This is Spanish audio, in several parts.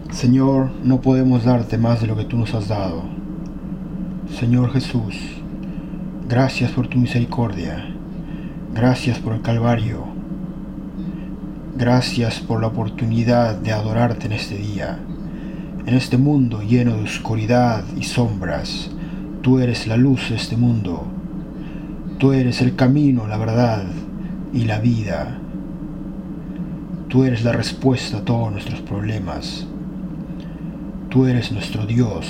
Señor, no podemos darte más de lo que tú nos has dado. Señor Jesús, gracias por tu misericordia. Gracias por el Calvario. Gracias por la oportunidad de adorarte en este día. En este mundo lleno de oscuridad y sombras, tú eres la luz de este mundo. Tú eres el camino, la verdad y la vida. Tú eres la respuesta a todos nuestros problemas. Tú eres nuestro Dios.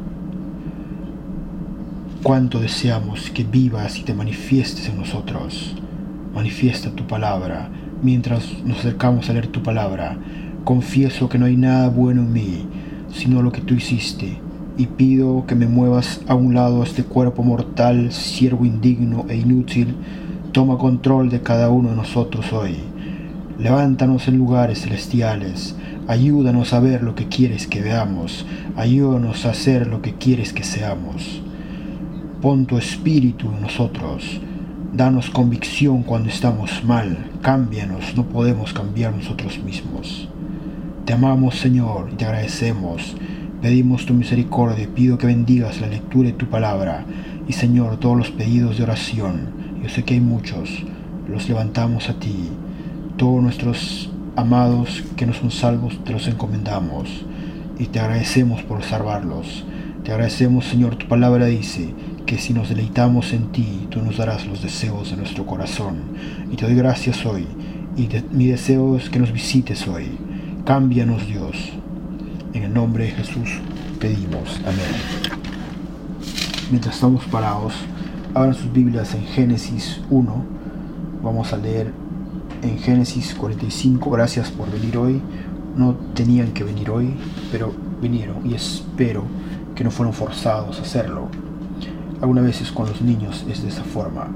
Cuánto deseamos que vivas y te manifiestes en nosotros. Manifiesta tu palabra. Mientras nos acercamos a leer tu palabra, confieso que no hay nada bueno en mí, sino lo que tú hiciste, y pido que me muevas a un lado este cuerpo mortal, siervo indigno e inútil. Toma control de cada uno de nosotros hoy. Levántanos en lugares celestiales. Ayúdanos a ver lo que quieres que veamos. Ayúdanos a hacer lo que quieres que seamos. Pon tu espíritu en nosotros. Danos convicción cuando estamos mal. Cámbianos, no podemos cambiar nosotros mismos. Te amamos, Señor, y te agradecemos. Pedimos tu misericordia y pido que bendigas la lectura de tu palabra. Y, Señor, todos los pedidos de oración, yo sé que hay muchos, los levantamos a ti. Todos nuestros amados que no son salvos te los encomendamos y te agradecemos por salvarlos. Te agradecemos, Señor, tu palabra dice que si nos deleitamos en ti, tú nos darás los deseos de nuestro corazón. Y te doy gracias hoy, y mi deseo es que nos visites hoy. Cámbianos, Dios. En el nombre de Jesús pedimos. Amén. Mientras estamos parados, abran sus Biblias en Génesis 1. Vamos a leer en Génesis 45. Gracias por venir hoy. No tenían que venir hoy, pero vinieron, y espero que no fueron forzados a hacerlo. Algunas veces con los niños es de esa forma,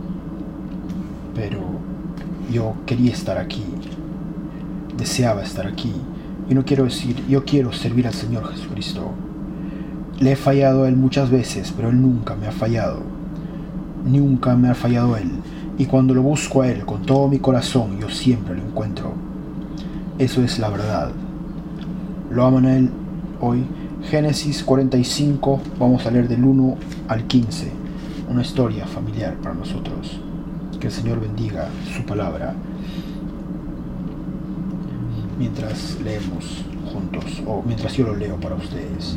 pero yo quería estar aquí, deseaba estar aquí, y no quiero decir, yo quiero servir al Señor Jesucristo. Le he fallado a Él muchas veces, pero Él nunca me ha fallado. Nunca me ha fallado Él. Y cuando lo busco a Él con todo mi corazón, yo siempre lo encuentro. Eso es la verdad. ¿Lo aman a Él hoy? Génesis 45, vamos a leer del 1 al 15. Una historia familiar para nosotros. Que el Señor bendiga su palabra mientras leemos juntos, o mientras yo lo leo para ustedes.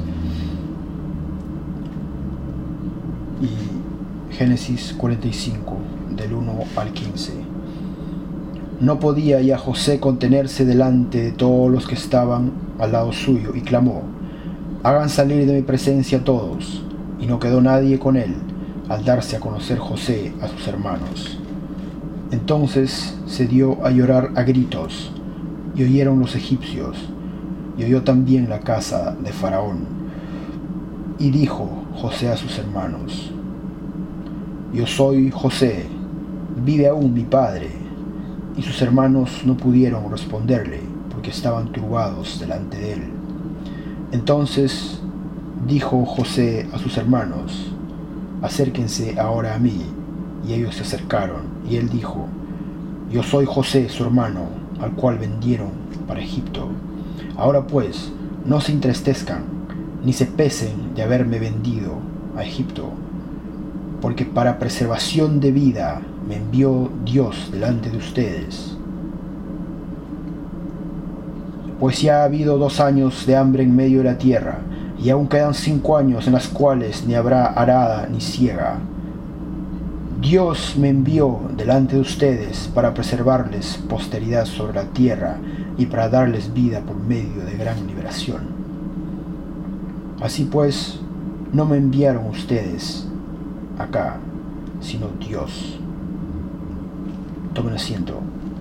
Y Génesis 45, del 1 al 15. No podía ya José contenerse delante de todos los que estaban al lado suyo, y clamó: hagan salir de mi presencia todos. Y no quedó nadie con él, al darse a conocer José a sus hermanos. Entonces se dio a llorar a gritos, y oyeron los egipcios, y oyó también la casa de Faraón. Y dijo José a sus hermanos: yo soy José, ¿vive aún mi padre? Y sus hermanos no pudieron responderle, porque estaban turbados delante de él. Entonces dijo José a sus hermanos: acérquense ahora a mí. Y ellos se acercaron, y él dijo: yo soy José, su hermano, al cual vendieron para Egipto. Ahora pues, no se entristezcan, ni se pesen de haberme vendido a Egipto, porque para preservación de vida me envió Dios delante de ustedes. Pues ya ha habido 2 años de hambre en medio de la tierra, y aún quedan 5 años en las cuales ni habrá arada ni siega. Dios me envió delante de ustedes para preservarles posteridad sobre la tierra y para darles vida por medio de gran liberación. Así pues, no me enviaron ustedes acá, sino Dios. Tomen asiento.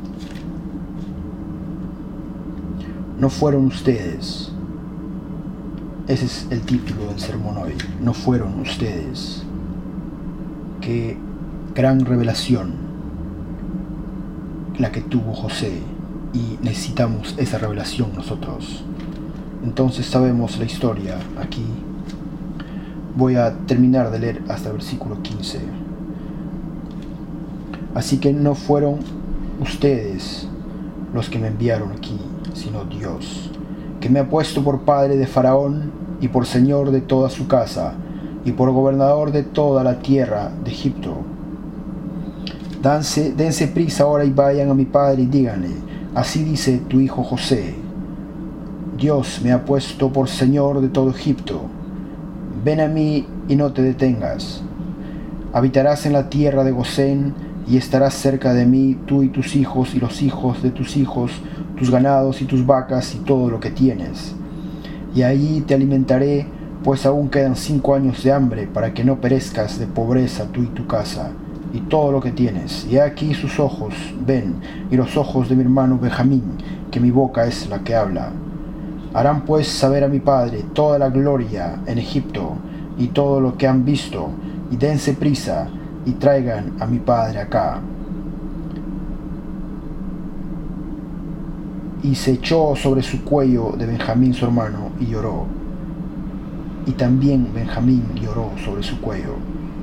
No fueron ustedes. Ese es el título del sermón hoy. No fueron ustedes. Qué gran revelación la que tuvo José, y necesitamos esa revelación nosotros. Entonces sabemos la historia aquí. Voy a terminar de leer hasta el versículo 15. Así que no fueron ustedes los que me enviaron aquí, sino Dios. que me ha puesto por padre de Faraón y por señor de toda su casa y por gobernador de toda la tierra de Egipto. Dense prisa ahora y vayan a mi padre y díganle: así dice tu hijo José, Dios me ha puesto por señor de todo Egipto. Ven a mí y no te detengas. Habitarás en la tierra de Gosén y estarás cerca de mí, tú y tus hijos y los hijos de tus hijos, tus ganados y tus vacas y todo lo que tienes. Y allí te alimentaré, pues aún quedan 5 años de hambre, para que no perezcas de pobreza tú y tu casa y todo lo que tienes. Y aquí sus ojos ven, y los ojos de mi hermano Benjamín, que mi boca es la que habla. Harán pues saber a mi padre toda la gloria en Egipto y todo lo que han visto, y dense prisa y traigan a mi padre acá. Y se echó sobre su cuello de Benjamín su hermano y lloró. Y también Benjamín lloró sobre su cuello.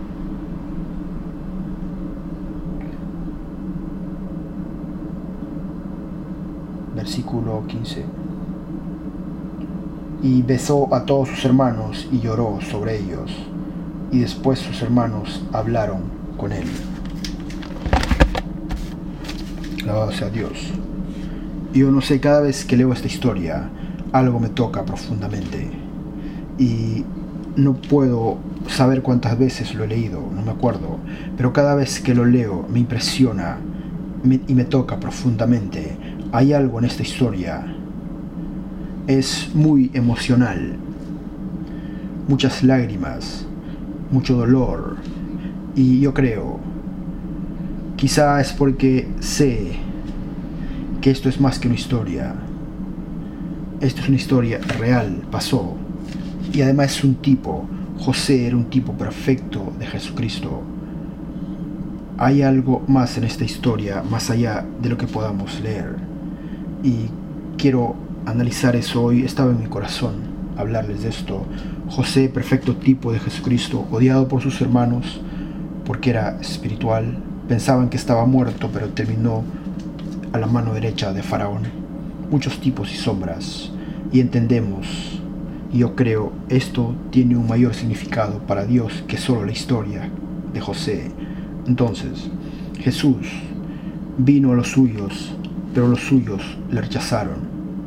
Versículo 15. Y besó a todos sus hermanos y lloró sobre ellos. Y después sus hermanos hablaron con él. Alabado sea Dios. Yo no sé, cada vez que leo esta historia, algo me toca profundamente. Y no puedo saber cuántas veces lo he leído, no me acuerdo. Pero cada vez que lo leo me impresiona y me toca profundamente. Hay algo en esta historia. Es muy emocional. Muchas lágrimas, mucho dolor. Y yo creo, quizá es porque sé que esto es más que una historia. Esto es una historia real, pasó. Y además es un tipo. José era un tipo perfecto de Jesucristo. Hay algo más en esta historia, más allá de lo que podamos leer. Y quiero analizar eso hoy. Estaba en mi corazón hablarles de esto. José, perfecto tipo de Jesucristo, odiado por sus hermanos porque era espiritual. Pensaban que estaba muerto, pero terminó a la mano derecha de Faraón. Muchos tipos y sombras. Y entendemos, y yo creo, esto tiene un mayor significado para Dios que solo la historia de José. Entonces, Jesús vino a los suyos, pero los suyos le rechazaron.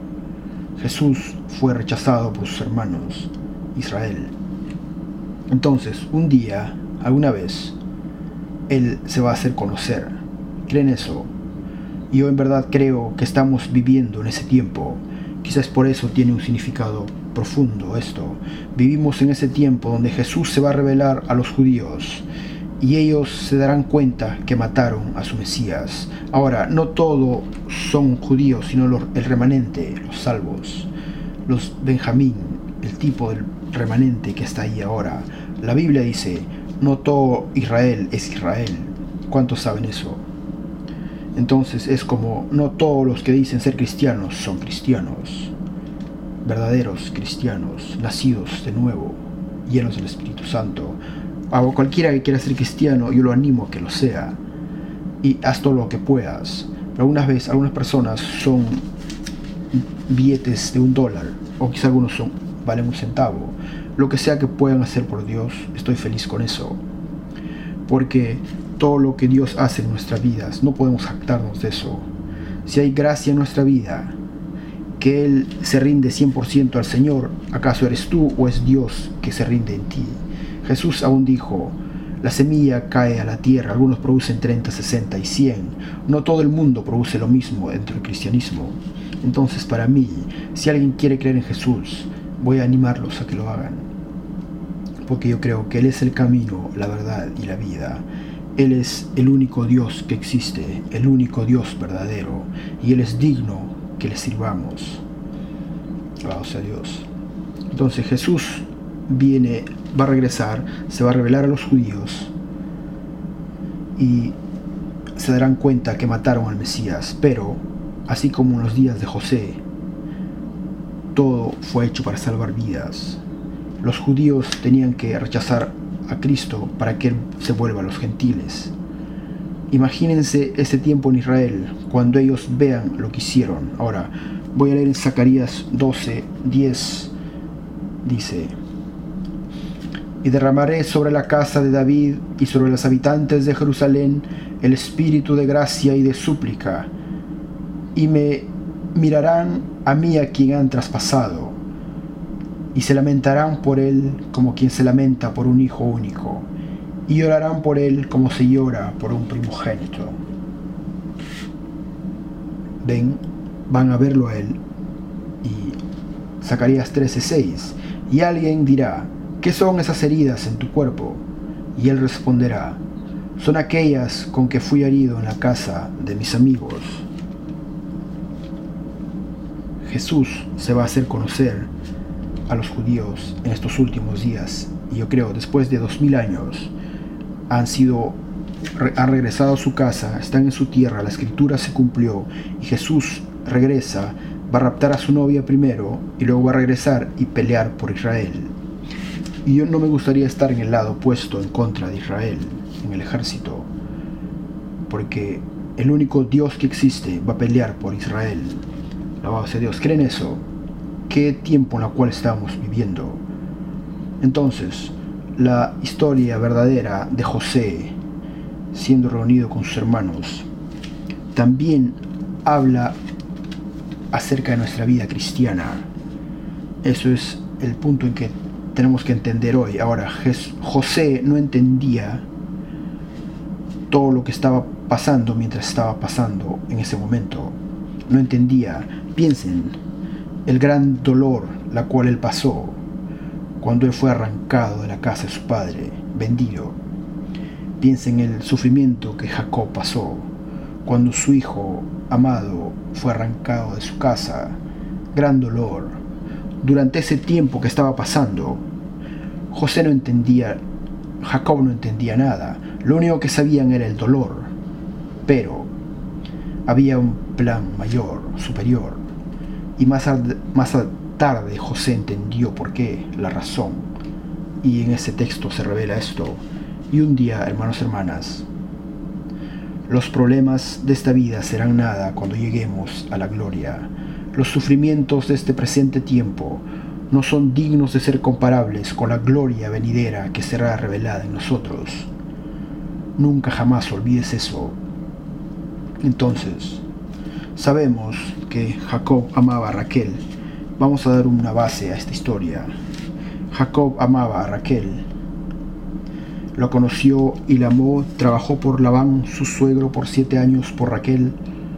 Jesús fue rechazado por sus hermanos, Israel. Entonces, un día, alguna vez, Él se va a hacer conocer. ¿Creen eso? Y yo en verdad creo que estamos viviendo en ese tiempo. Quizás por eso tiene un significado profundo esto. Vivimos en ese tiempo donde Jesús se va a revelar a los judíos y ellos se darán cuenta que mataron a su Mesías. Ahora, no todos son judíos, sino el remanente, los salvos, los Benjamín, el tipo del remanente que está ahí ahora. La Biblia dice, no todo Israel es Israel. ¿Cuántos saben eso? Entonces es como, no todos los que dicen ser cristianos son cristianos, verdaderos cristianos, nacidos de nuevo, llenos del Espíritu Santo. A cualquiera que quiera ser cristiano, yo lo animo a que lo sea, y haz todo lo que puedas. Pero algunas personas son billetes de $1, o quizá algunos valen 1 centavo. Lo que sea que puedan hacer por Dios, estoy feliz con eso, porque todo lo que Dios hace en nuestras vidas, no podemos jactarnos de eso. Si hay gracia en nuestra vida, que Él se rinde 100% al Señor, ¿acaso eres tú o es Dios que se rinde en ti? Jesús aún dijo, la semilla cae a la tierra, algunos producen 30, 60 y 100. No todo el mundo produce lo mismo dentro del cristianismo. Entonces para mí, si alguien quiere creer en Jesús, voy a animarlos a que lo hagan. Porque yo creo que Él es el camino, la verdad y la vida. Él es el único Dios que existe, el único Dios verdadero, y Él es digno que le sirvamos. Alabado sea Dios. Entonces Jesús va a regresar, se va a revelar a los judíos y se darán cuenta que mataron al Mesías, pero así como en los días de José, todo fue hecho para salvar vidas. Los judíos tenían que rechazar a Cristo para que Él se vuelva a los gentiles. Imagínense ese tiempo en Israel, cuando ellos vean lo que hicieron. Ahora, voy a leer en Zacarías 12:10. Dice: y derramaré sobre la casa de David y sobre los habitantes de Jerusalén el espíritu de gracia y de súplica, y me mirarán a mí a quien han traspasado, y se lamentarán por él como quien se lamenta por un hijo único, y llorarán por él como se llora por un primogénito. Ven, van a verlo a él. Y Zacarías 13:6. Y alguien dirá: ¿qué son esas heridas en tu cuerpo? Y él responderá: son aquellas con que fui herido en la casa de mis amigos. Jesús se va a hacer conocer a los judíos en estos últimos días, y yo creo después de 2000 años han regresado a su casa, están en su tierra, la escritura se cumplió y Jesús regresa, va a raptar a su novia primero y luego va a regresar y pelear por Israel. Y yo no me gustaría estar en el lado opuesto, en contra de Israel, en el ejército, porque el único Dios que existe va a pelear por Israel. Alabado sea Dios. ¿Creen eso? ¿Qué tiempo en el cual estamos viviendo? Entonces, la historia verdadera de José siendo reunido con sus hermanos también habla acerca de nuestra vida cristiana. Eso es el punto en que tenemos que entender hoy. Ahora, José no entendía todo lo que estaba pasando mientras estaba pasando en ese momento. No entendía. Piensen el gran dolor la cual él pasó cuando él fue arrancado de la casa de su padre, vendido. Piensen el sufrimiento que Jacob pasó cuando su hijo amado fue arrancado de su casa. Gran dolor. Durante ese tiempo que estaba pasando, José no entendía, Jacob no entendía nada. Lo único que sabían era el dolor. Pero había un plan mayor, superior. Y más tarde José entendió por qué, la razón. Y en ese texto se revela esto. Y un día, hermanos y hermanas, los problemas de esta vida serán nada cuando lleguemos a la gloria. Los sufrimientos de este presente tiempo no son dignos de ser comparables con la gloria venidera que será revelada en nosotros. Nunca jamás olvides eso. Entonces, sabemos que Jacob amaba a Raquel. Vamos a dar una base a esta historia. Jacob amaba a Raquel. Lo conoció y la amó. Trabajó por Labán, su suegro, por 7 años por Raquel,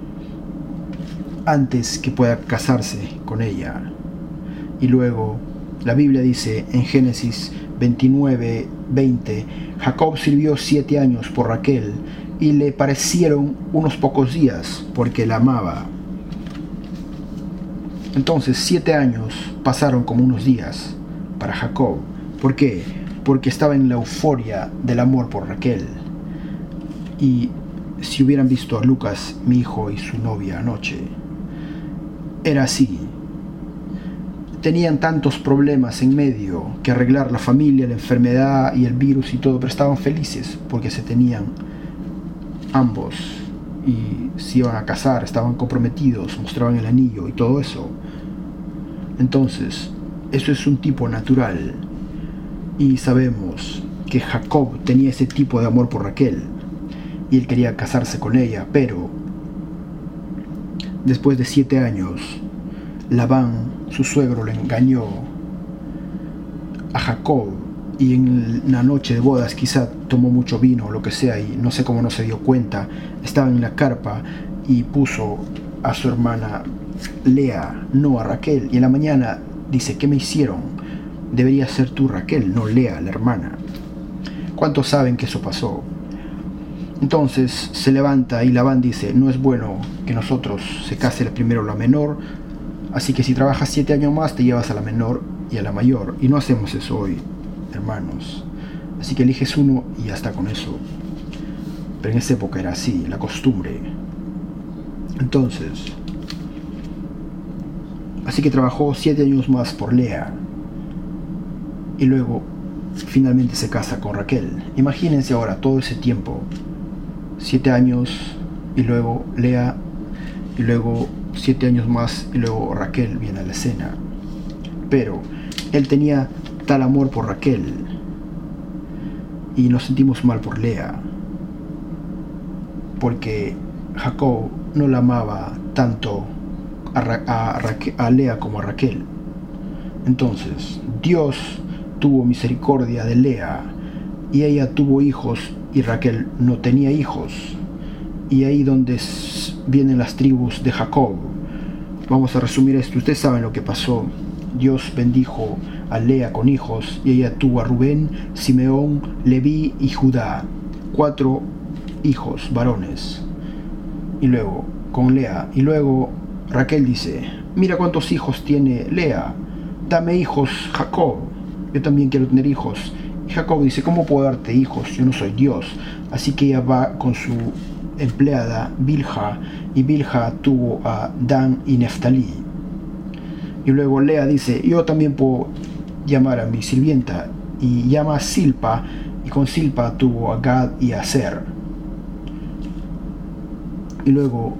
antes que pueda casarse con ella. Y luego, la Biblia dice en Génesis 29:20, Jacob sirvió 7 años por Raquel, y le parecieron unos pocos días, porque la amaba. Entonces 7 años pasaron como unos días para Jacob. ¿Por qué? Porque estaba en la euforia del amor por Raquel. Y si hubieran visto a Lucas, mi hijo, y su novia anoche, era así. Tenían tantos problemas en medio que arreglar: la familia, la enfermedad y el virus y todo, pero estaban felices porque se tenían ambos y se iban a casar, estaban comprometidos, mostraban el anillo y todo eso. Entonces, eso es un tipo natural, y sabemos que Jacob tenía ese tipo de amor por Raquel y él quería casarse con ella, pero después de 7 años, Labán, su suegro, le engañó a Jacob, y en la noche de bodas quizá tomó mucho vino o lo que sea, y no sé cómo no se dio cuenta. Estaba en la carpa y puso a su hermana Lea, no a Raquel, y en la mañana dice: ¿qué me hicieron? Debería ser tú, Raquel, no Lea, la hermana. ¿Cuántos saben que eso pasó? Entonces se levanta y Labán dice: no es bueno que nosotros se case primero la menor, así que si trabajas 7 años más te llevas a la menor y a la mayor. Y no hacemos eso hoy, hermanos. Así que eliges uno y ya está con eso. Pero en esa época era así, la costumbre. Entonces, así que trabajó 7 años más por Lea y luego finalmente se casa con Raquel. Imagínense ahora todo ese tiempo 7 años, y luego Lea, y luego 7 años más, y luego Raquel viene a la escena. Pero él tenía tal amor por Raquel, y nos sentimos mal por Lea, porque Jacob no la amaba tanto a Lea como a Raquel. Entonces Dios tuvo misericordia de Lea, y ella tuvo hijos y Raquel no tenía hijos. Y ahí donde vienen las tribus de Jacob. Vamos a resumir esto. Ustedes saben lo que pasó. Dios bendijo a Lea con hijos, y ella tuvo a Rubén, Simeón, Leví y Judá, 4 hijos varones. Y luego con Lea, y luego Raquel dice: mira cuántos hijos tiene Lea, dame hijos, Jacob, yo también quiero tener hijos. Y Jacob dice: ¿cómo puedo darte hijos? Yo no soy Dios. Así que ella va con su empleada Bilha, y Bilha tuvo a Dan y Neftalí. Y luego Lea dice: yo también puedo llamar a mi sirvienta, y llama a Silpa, y con Silpa tuvo a Gad y a Aser. Y luego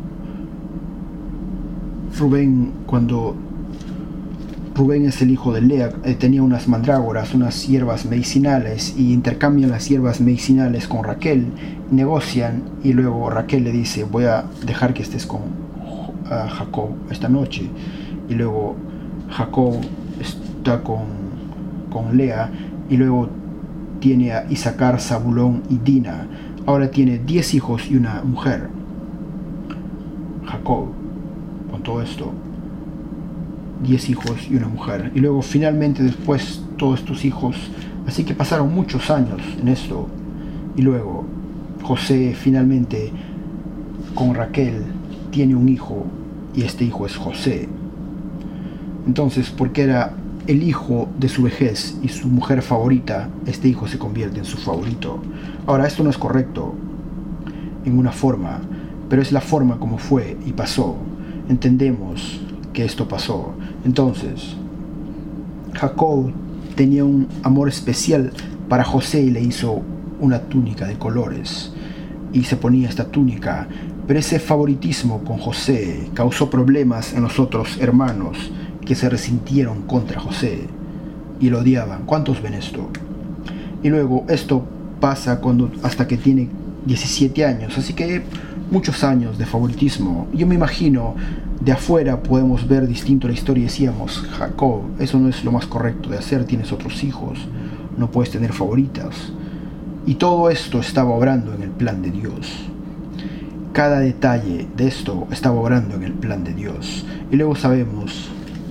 Rubén, cuando Rubén es el hijo de Lea, tenía unas mandrágoras, unas hierbas medicinales, y intercambian las hierbas medicinales con Raquel, negocian, y luego Raquel le dice: voy a dejar que estés con Jacob esta noche. Y luego Jacob está con Lea, y luego tiene a Isaacar, Zabulón y Dina. Ahora tiene 10 hijos y una mujer. Jacob, con todo esto, 10 hijos y una mujer. Y luego finalmente después todos estos hijos. Así que pasaron muchos años en esto. Y luego José finalmente con Raquel tiene un hijo, y este hijo es José. Entonces, porque era el hijo de su vejez y su mujer favorita, este hijo se convierte en su favorito. Ahora, esto no es correcto en una forma, pero es la forma como fue y pasó. Entendemos que esto pasó. Entonces, Jacob tenía un amor especial para José, y le hizo una túnica de colores, y se ponía esta túnica. Pero ese favoritismo con José causó problemas en los otros hermanos, que se resintieron contra José y lo odiaban. ¿Cuántos ven esto? Y luego esto pasa hasta que tiene 17 años, así que muchos años de favoritismo. Yo me imagino, de afuera podemos ver distinto la historia, y decíamos: Jacob, eso no es lo más correcto de hacer, tienes otros hijos, no puedes tener favoritas. Y todo esto estaba obrando en el plan de Dios. Cada detalle de esto estaba obrando en el plan de Dios. Y luego sabemos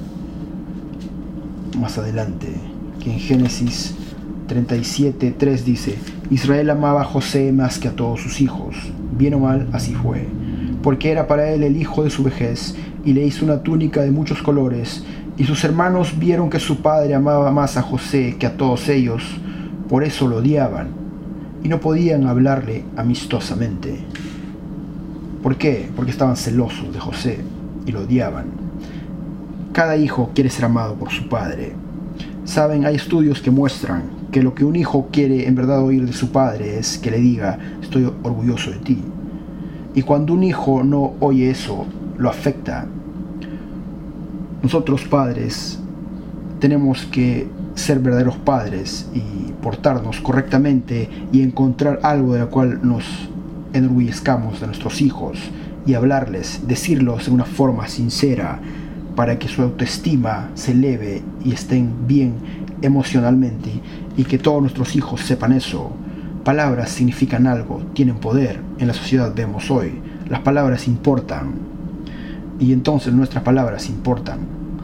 más adelante que en Génesis 37:3 dice: Israel amaba a José más que a todos sus hijos. Bien o mal, así fue, porque era para él el hijo de su vejez, y le hizo una túnica de muchos colores. Y sus hermanos vieron que su padre amaba más a José que a todos ellos, por eso lo odiaban, y no podían hablarle amistosamente. ¿Por qué? Porque estaban celosos de José y lo odiaban. Cada hijo quiere ser amado por su padre. Saben, hay estudios que muestran que lo que un hijo quiere en verdad oír de su padre es que le diga: estoy orgulloso de ti. Y cuando un hijo no oye eso, lo afecta. Nosotros padres tenemos que ser verdaderos padres y portarnos correctamente, y encontrar algo de lo cual nos enorgullezcamos de nuestros hijos, y hablarles, decirlos en una forma sincera, para que su autoestima se eleve y estén bien emocionalmente, y que todos nuestros hijos sepan eso. Palabras significan algo, tienen poder. En la sociedad vemos hoy, las palabras importan, y entonces nuestras palabras importan,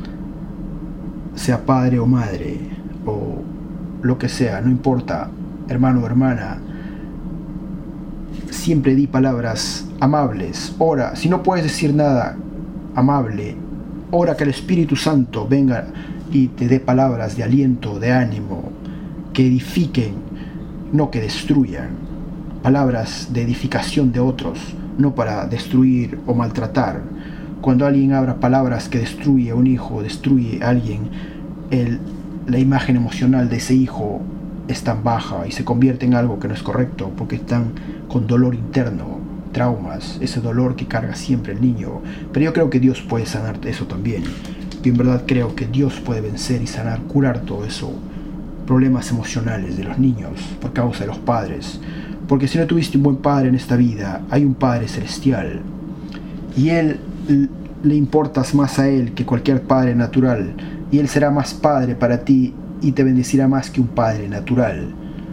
sea padre o madre o lo que sea, no importa, hermano o hermana. Siempre di palabras amables. Ora, si no puedes decir nada amable, ora que el Espíritu Santo venga y te dé palabras de aliento, de ánimo, que edifiquen, no que destruyan. Palabras de edificación de otros, no para destruir o maltratar. Cuando alguien habla palabras que destruye a un hijo, destruye a alguien, la imagen emocional de ese hijo es tan baja y se convierte en algo que no es correcto porque están con dolor interno, traumas, ese dolor que carga siempre el niño. Pero yo creo que Dios puede sanar eso también. Yo en verdad creo que Dios puede vencer y sanar, curar todo eso, problemas emocionales de los niños por causa de los padres. Porque si no tuviste un buen padre en esta vida, hay un Padre celestial y Él le importas más a Él que cualquier padre natural, y Él será más padre para ti y te bendecirá más que un padre natural.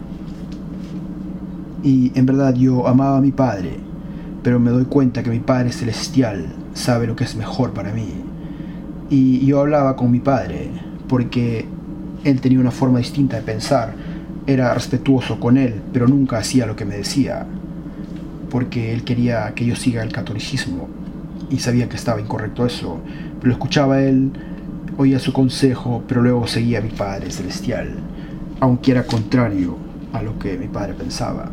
Y en verdad yo amaba a mi padre, pero me doy cuenta que mi Padre celestial sabe lo que es mejor para mí. Y yo hablaba con mi padre porque él tenía una forma distinta de pensar. Era respetuoso con él, pero nunca hacía lo que me decía, porque él quería que yo siga el catolicismo y sabía que estaba incorrecto eso. Pero lo escuchaba a él, oía su consejo, pero luego seguía a mi Padre celestial, aunque era contrario a lo que mi padre pensaba.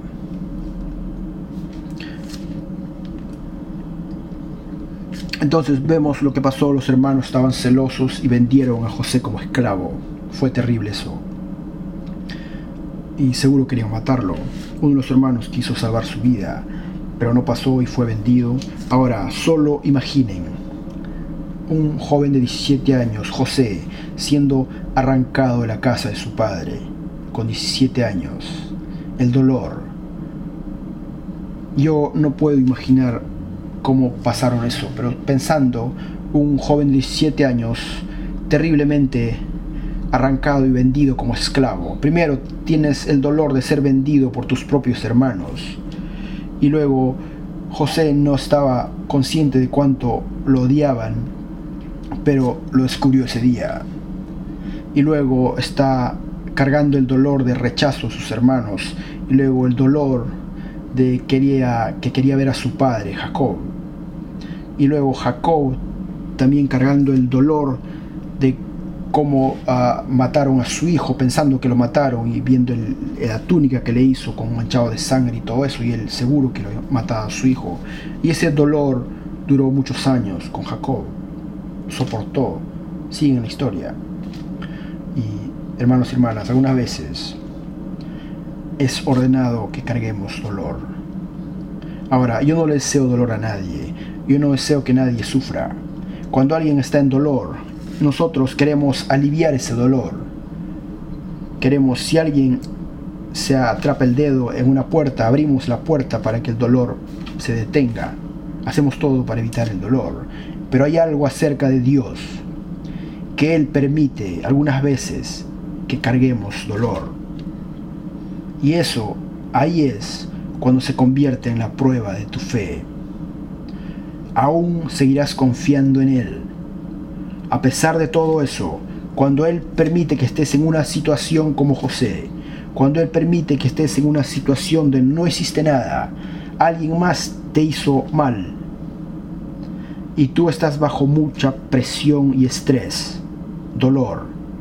Entonces vemos lo que pasó. Los hermanos estaban celosos y vendieron a José como esclavo. Fue terrible eso. Y seguro querían matarlo. Uno de los hermanos quiso salvar su vida, pero no pasó y fue vendido. Ahora, solo imaginen un joven de 17 años, José, siendo arrancado de la casa de su padre, con 17 años. El dolor. Yo no puedo imaginar cómo pasaron eso, pero pensando, un joven de 17 años, terriblemente arrancado y vendido como esclavo. Primero tienes el dolor de ser vendido por tus propios hermanos, y luego José no estaba consciente de cuánto lo odiaban, pero lo descubrió ese día. Y luego está cargando el dolor de rechazo a sus hermanos, y luego el dolor de que quería ver a su padre, Jacob. Y luego Jacob también cargando el dolor de cómo mataron a su hijo, pensando que lo mataron, y viendo la túnica que le hizo con manchado de sangre y todo eso, y él seguro que lo había matado a su hijo. Y ese dolor duró muchos años con Jacob. Soportó. Sigue en la historia. Y hermanos y hermanas, algunas veces es ordenado que carguemos dolor. Ahora, yo no le deseo dolor a nadie. Yo no deseo que nadie sufra. Cuando alguien está en dolor, nosotros queremos aliviar ese dolor. Queremos, si alguien se atrapa el dedo en una puerta, abrimos la puerta para que el dolor se detenga. Hacemos todo para evitar el dolor. Pero hay algo acerca de Dios, que Él permite algunas veces que carguemos dolor. Y eso, ahí es cuando se convierte en la prueba de tu fe. Aún seguirás confiando en Él. A pesar de todo eso, cuando Él permite que estés en una situación como José, cuando Él permite que estés en una situación donde no existe nada, alguien más te hizo mal, y tú estás bajo mucha presión y estrés, dolor,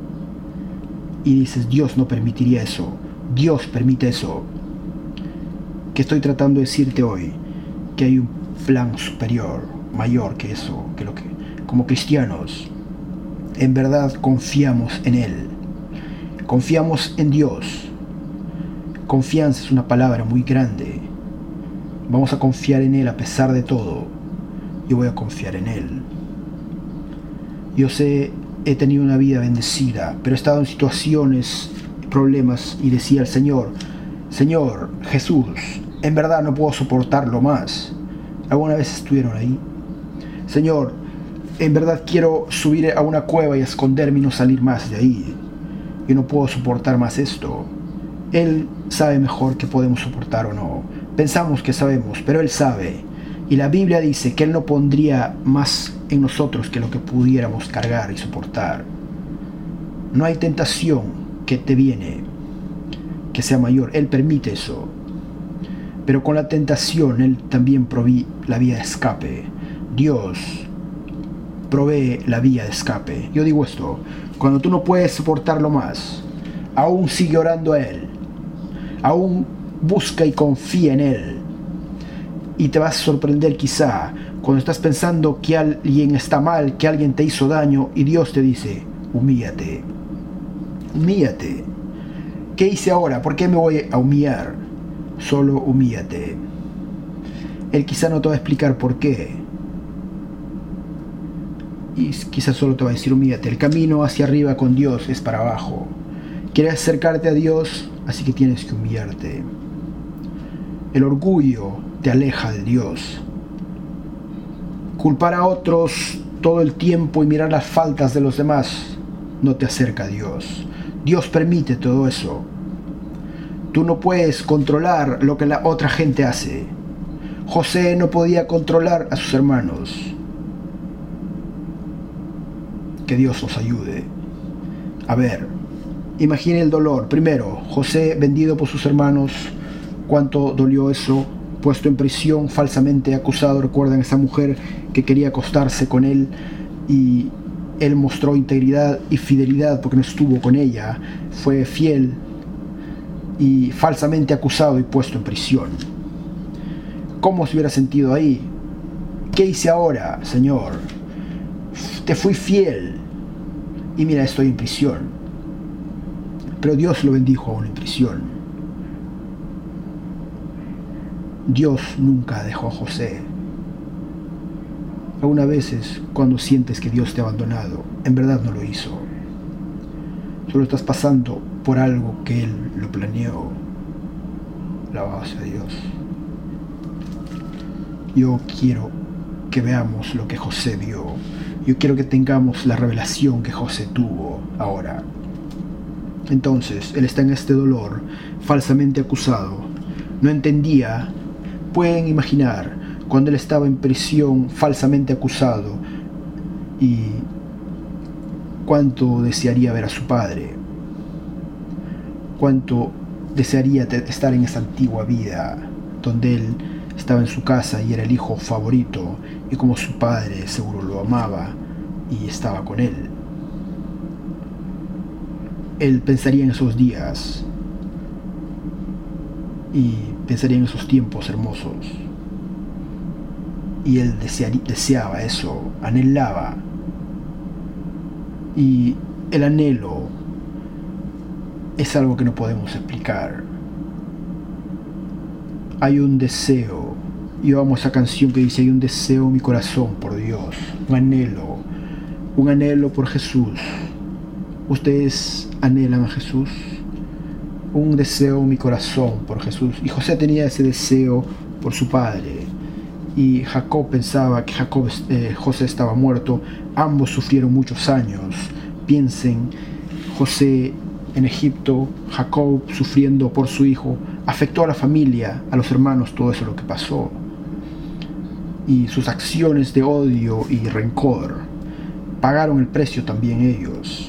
y dices, Dios no permitiría eso, Dios permite eso. ¿Qué estoy tratando de decirte hoy? Que hay un plan superior, mayor que eso, que lo que, como cristianos, en verdad confiamos en Él, confiamos en Dios. Confianza es una palabra muy grande. Vamos a confiar en Él a pesar de todo. Yo voy a confiar en Él. Yo sé, he tenido una vida bendecida, pero he estado en situaciones, problemas, y decía al Señor, Señor Jesús, en verdad no puedo soportarlo más. ¿Alguna vez estuvieron ahí? Señor, en verdad quiero subir a una cueva y esconderme y no salir más de ahí. Yo no puedo soportar más esto. Él sabe mejor qué podemos soportar o no. Pensamos que sabemos, pero Él sabe. Y la Biblia dice que Él no pondría más en nosotros que lo que pudiéramos cargar y soportar. No hay tentación que te viene que sea mayor. Él permite eso. Pero con la tentación Él también provee la vía de escape. Dios provee la vía de escape. Yo digo esto, cuando tú no puedes soportarlo más, aún sigue orando a Él. Aún busca y confía en Él. Y te vas a sorprender quizá cuando estás pensando que alguien está mal, que alguien te hizo daño, y Dios te dice, humíllate, humíllate. ¿Qué hice ahora? ¿Por qué me voy a humillar? Solo humíllate. Él quizá no te va a explicar por qué. Y quizás solo te va a decir humíllate. El camino hacia arriba con Dios es para abajo. Quieres acercarte a Dios, así que tienes que humillarte. El orgullo te aleja de Dios. Culpar a otros todo el tiempo y mirar las faltas de los demás no te acerca a Dios. Dios permite todo eso. Tú no puedes controlar lo que la otra gente hace. José no podía controlar a sus hermanos. Que Dios nos ayude. A ver, imagine el dolor. Primero, José vendido por sus hermanos. ¿Cuánto dolió eso? Puesto en prisión, falsamente acusado. ¿Recuerdan esa mujer que quería acostarse con él? Y él mostró integridad y fidelidad porque no estuvo con ella. Fue fiel y falsamente acusado y puesto en prisión. ¿Cómo se hubiera sentido ahí? ¿Qué hice ahora, Señor? Te fui fiel y mira, estoy en prisión. Pero Dios lo bendijo aún en prisión. Dios nunca dejó a José. Algunas veces, cuando sientes que Dios te ha abandonado, en verdad no lo hizo. Solo estás pasando por algo que Él lo planeó. Alabado sea Dios. Yo quiero que veamos lo que José vio. Yo quiero que tengamos la revelación que José tuvo ahora. Entonces, él está en este dolor, falsamente acusado. No entendía. Pueden imaginar cuando él estaba en prisión, falsamente acusado, y cuánto desearía ver a su padre. Cuánto desearía estar en esa antigua vida donde él estaba en su casa y era el hijo favorito, y como su padre seguro lo amaba y estaba con él. Él pensaría en esos días y pensaría en esos tiempos hermosos, y él deseaba eso, anhelaba, y el anhelo es algo que no podemos explicar. Hay un deseo. Yo amo esa canción que dice: hay un deseo en mi corazón por Dios, un anhelo por Jesús. ¿Ustedes anhelan a Jesús? Un deseo en mi corazón por Jesús. Y José tenía ese deseo por su padre. Y Jacob pensaba que José estaba muerto. Ambos sufrieron muchos años. Piensen, José en Egipto, Jacob sufriendo por su hijo. Afectó a la familia, a los hermanos, todo eso lo que pasó. Y sus acciones de odio y rencor pagaron el precio también ellos,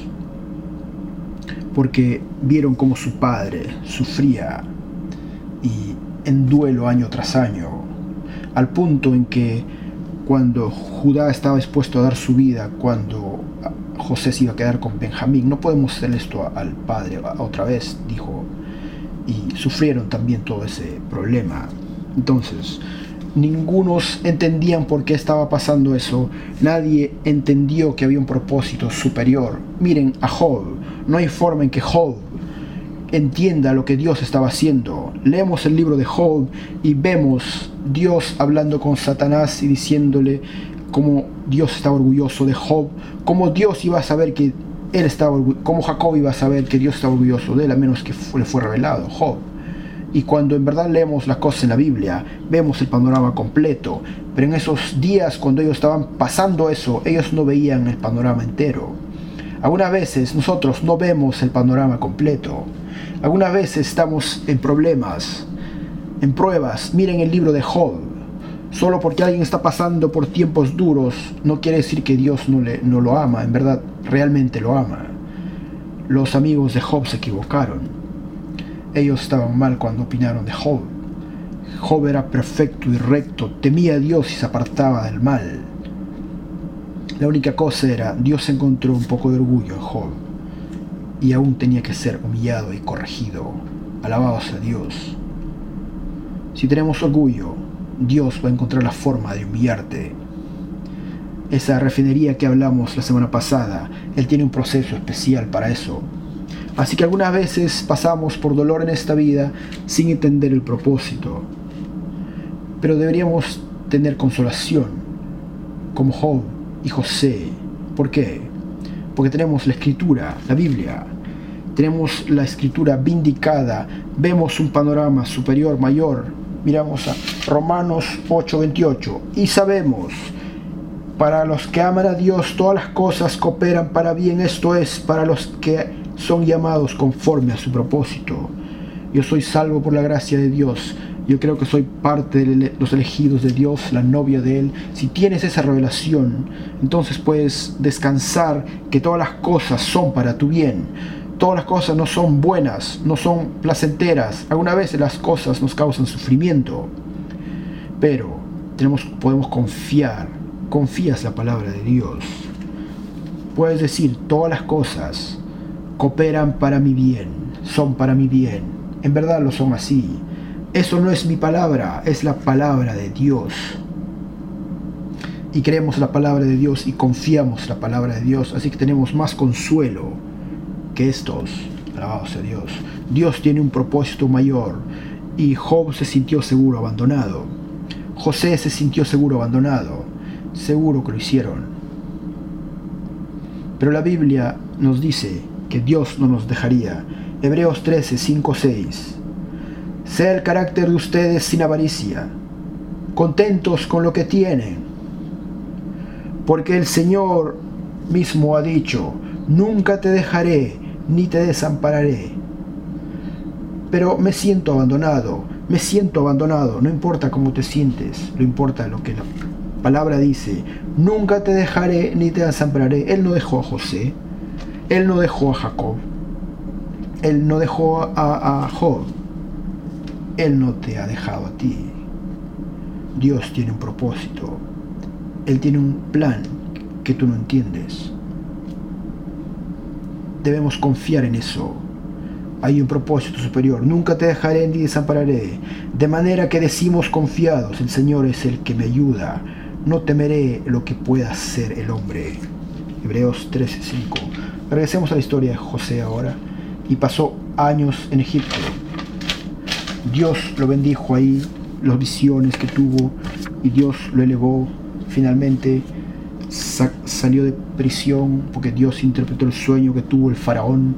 porque vieron cómo su padre sufría y en duelo año tras año, al punto en que cuando Judá estaba dispuesto a dar su vida, cuando José se iba a quedar con Benjamín, no podemos hacer esto al padre otra vez, dijo, y sufrieron también todo ese problema. Entonces, ningunos entendían por qué estaba pasando eso. Nadie entendió que había un propósito superior. Miren a Job. No hay forma en que Job entienda lo que Dios estaba haciendo. Leemos el libro de Job y vemos Dios hablando con Satanás y diciéndole cómo Dios estaba orgulloso de Job, cómo Dios iba a saber que él estaba orgulloso, cómo Jacob iba a saber que Dios estaba orgulloso de él, a menos que le fue revelado Job. Y cuando en verdad leemos las cosas en la Biblia, vemos el panorama completo. Pero en esos días, cuando ellos estaban pasando eso, ellos no veían el panorama entero. Algunas veces nosotros no vemos el panorama completo. Algunas veces estamos en problemas, en pruebas. Miren el libro de Job. Solo porque alguien está pasando por tiempos duros, no quiere decir que Dios no lo ama. En verdad, realmente lo ama. Los amigos de Job se equivocaron. Ellos estaban mal cuando opinaron de Job. Job era perfecto y recto, temía a Dios y se apartaba del mal. La única cosa era, Dios encontró un poco de orgullo en Job y aún tenía que ser humillado y corregido. Alabado sea Dios. Si tenemos orgullo, Dios va a encontrar la forma de humillarte. Esa refinería que hablamos la semana pasada, Él tiene un proceso especial para eso. Así que algunas veces pasamos por dolor en esta vida sin entender el propósito. Pero deberíamos tener consolación, como Job y José. ¿Por qué? Porque tenemos la Escritura, la Biblia. Tenemos la Escritura vindicada. Vemos un panorama superior, mayor. Miramos a Romanos 8:28 y sabemos: para los que aman a Dios, todas las cosas cooperan para bien. Esto es, para los que son llamados conforme a su propósito. Yo soy salvo por la gracia de Dios. Yo creo que soy parte de los elegidos de Dios, la novia de Él. Si tienes esa revelación, entonces puedes descansar que todas las cosas son para tu bien. Todas las cosas no son buenas, no son placenteras. Algunas veces las cosas nos causan sufrimiento. Pero podemos confiar. Confías la palabra de Dios. Puedes decir: todas las cosas cooperan para mi bien, son para mi bien. En verdad lo son así. Eso no es mi palabra, es la palabra de Dios. Y creemos la palabra de Dios y confiamos la palabra de Dios. Así que tenemos más consuelo que estos. Alabado sea Dios. Dios tiene un propósito mayor. Y Job se sintió seguro abandonado. José se sintió seguro abandonado. Seguro que lo hicieron. Pero la Biblia nos dice que Dios no nos dejaría. Hebreos 13, 5, 6. Sea el carácter de ustedes sin avaricia, contentos con lo que tienen, porque el Señor mismo ha dicho: nunca te dejaré ni te desampararé. Pero me siento abandonado, no importa cómo te sientes, no importa lo que la palabra dice: nunca te dejaré ni te desampararé. Él no dejó a José, Él no dejó a Jacob, Él no dejó a Job, Él no te ha dejado a ti. Dios tiene un propósito, Él tiene un plan que tú no entiendes. Debemos confiar en eso. Hay un propósito superior. Nunca te dejaré ni desampararé. De manera que decimos confiados: el Señor es el que me ayuda. No temeré lo que pueda hacer el hombre. Hebreos 13:5. Regresemos a la historia de José ahora. Y pasó años en Egipto. Dios lo bendijo ahí, las visiones que tuvo, y Dios lo elevó. Finalmente salió de prisión porque Dios interpretó el sueño que tuvo el faraón,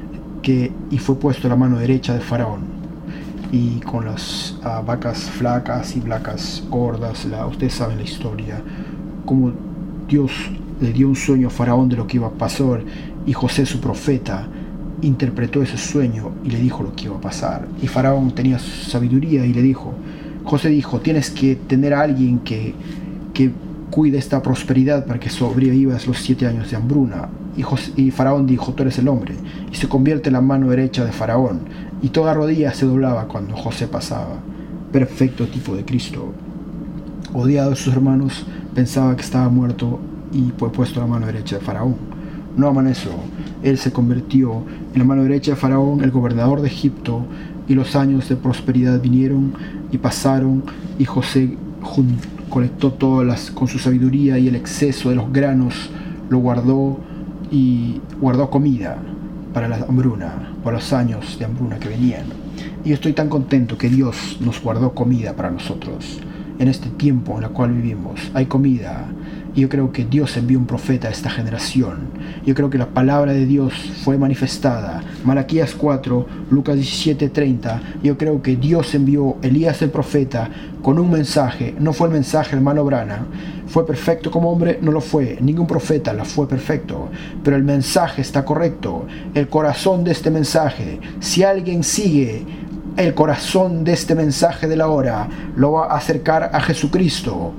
y fue puesto a la mano derecha de faraón. Y con las vacas flacas y vacas gordas, ustedes saben la historia, como Dios le dio un sueño a faraón de lo que iba a pasar, y José, su profeta, interpretó ese sueño y le dijo lo que iba a pasar. Y faraón tenía sabiduría y le dijo: José dijo: tienes que tener a alguien que cuide esta prosperidad para que sobrevivas los 7 años de hambruna. Y faraón dijo: tú eres el hombre. Y se convierte en la mano derecha de faraón, y toda rodilla se doblaba cuando José pasaba. Perfecto tipo de Cristo. Odiado de sus hermanos, pensaba que estaba muerto y fue puesto a la mano derecha de faraón. No aman eso. Él se convirtió en la mano derecha de faraón, el gobernador de Egipto, y los años de prosperidad vinieron y pasaron, y José colectó todas con su sabiduría, y el exceso de los granos lo guardó, y guardó comida para la hambruna, para los años de hambruna que venían. Y yo estoy tan contento que Dios nos guardó comida para nosotros. En este tiempo en el cual vivimos hay comida. Y yo creo que Dios envió un profeta a esta generación. Yo creo que la palabra de Dios fue manifestada. Malaquías 4, Lucas 17:30. Yo creo que Dios envió a Elías el profeta con un mensaje. No fue el mensaje del hermano Branham. ¿Fue perfecto como hombre? No lo fue. Ningún profeta lo fue perfecto. Pero el mensaje está correcto. El corazón de este mensaje, si alguien sigue el corazón de este mensaje de la hora, lo va a acercar a Jesucristo.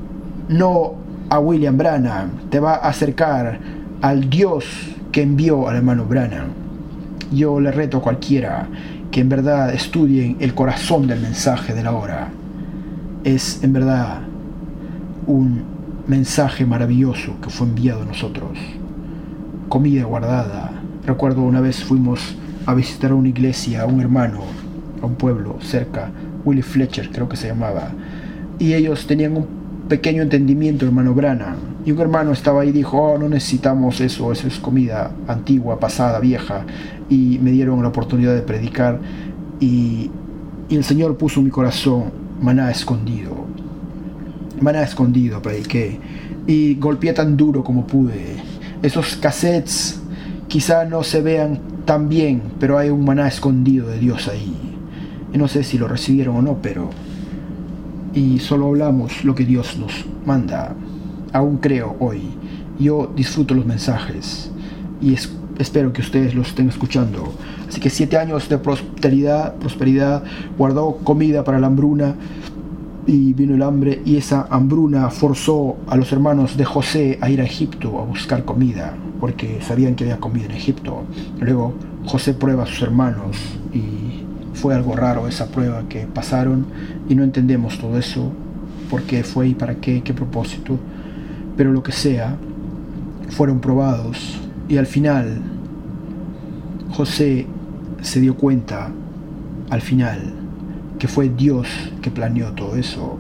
No a William Branham, te va a acercar al Dios que envió al hermano Branham. Yo le reto a cualquiera que en verdad estudien el corazón del mensaje de la hora. Es en verdad un mensaje maravilloso que fue enviado a nosotros. Comida guardada. Recuerdo una vez fuimos a visitar a una iglesia, a un hermano, a un pueblo cerca, Willie Fletcher creo que se llamaba, y ellos tenían un pequeño entendimiento, hermano Branham, Y un hermano estaba ahí y dijo, oh, no necesitamos eso es comida antigua, pasada, vieja. Y me dieron la oportunidad de predicar y el Señor puso en mi corazón maná escondido. Maná escondido prediqué y golpeé tan duro como pude. Esos cassettes quizá no se vean tan bien, pero hay un maná escondido de Dios ahí. Y no sé si lo recibieron o no, pero... Y solo hablamos lo que Dios nos manda. Aún creo hoy. Yo disfruto los mensajes y espero que ustedes los estén escuchando. Así que 7 años de prosperidad, guardó comida para la hambruna y vino el hambre, y esa hambruna forzó a los hermanos de José a ir a Egipto a buscar comida, porque sabían que había comida en Egipto. Luego José prueba a sus hermanos y fue algo raro esa prueba que pasaron y no entendemos todo eso, por qué fue y para qué propósito, pero lo que sea, fueron probados y al final José se dio cuenta al final que fue Dios que planeó todo eso.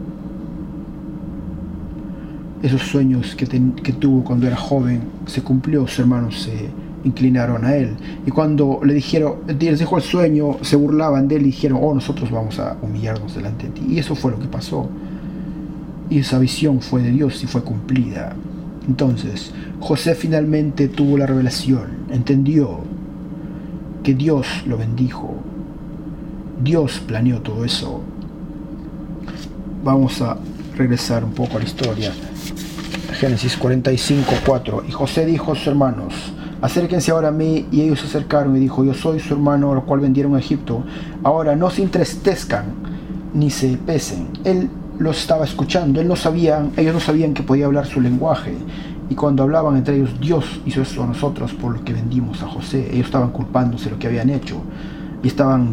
Esos sueños que tuvo cuando era joven se cumplió, sus hermanos se inclinaron a él. Y cuando les dijo el sueño, se burlaban de él y dijeron, oh, nosotros vamos a humillarnos delante de ti. Y eso fue lo que pasó. Y esa visión fue de Dios y fue cumplida. Entonces, José finalmente tuvo la revelación, entendió que Dios lo bendijo. Dios planeó todo eso. Vamos a regresar un poco a la historia. Génesis 45:4. Y José dijo a sus hermanos, acérquense ahora a mí. Y ellos se acercaron y dijo, yo soy su hermano, al cual vendieron a Egipto. Ahora no se entristezcan ni se pesen. Él los estaba escuchando. Ellos no sabían que podía hablar su lenguaje. Y cuando hablaban entre ellos, Dios hizo eso a nosotros por lo que vendimos a José. Ellos estaban culpándose de lo que habían hecho. Y estaban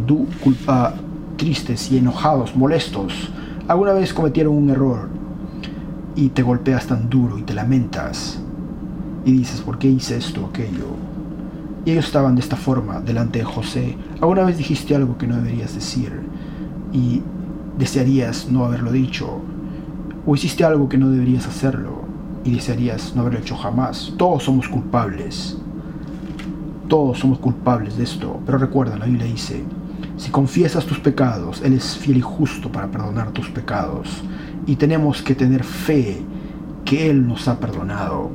tristes y enojados, molestos. Alguna vez cometieron un error y te golpeas tan duro y te lamentas y dices, ¿por qué hice esto o aquello? Y ellos estaban de esta forma delante de José. ¿Alguna vez dijiste algo que no deberías decir y desearías no haberlo dicho? ¿O hiciste algo que no deberías hacerlo y desearías no haberlo hecho jamás? Todos somos culpables. Todos somos culpables de esto. Pero recuerda, la Biblia dice, si confiesas tus pecados, Él es fiel y justo para perdonar tus pecados. Y tenemos que tener fe que Él nos ha perdonado.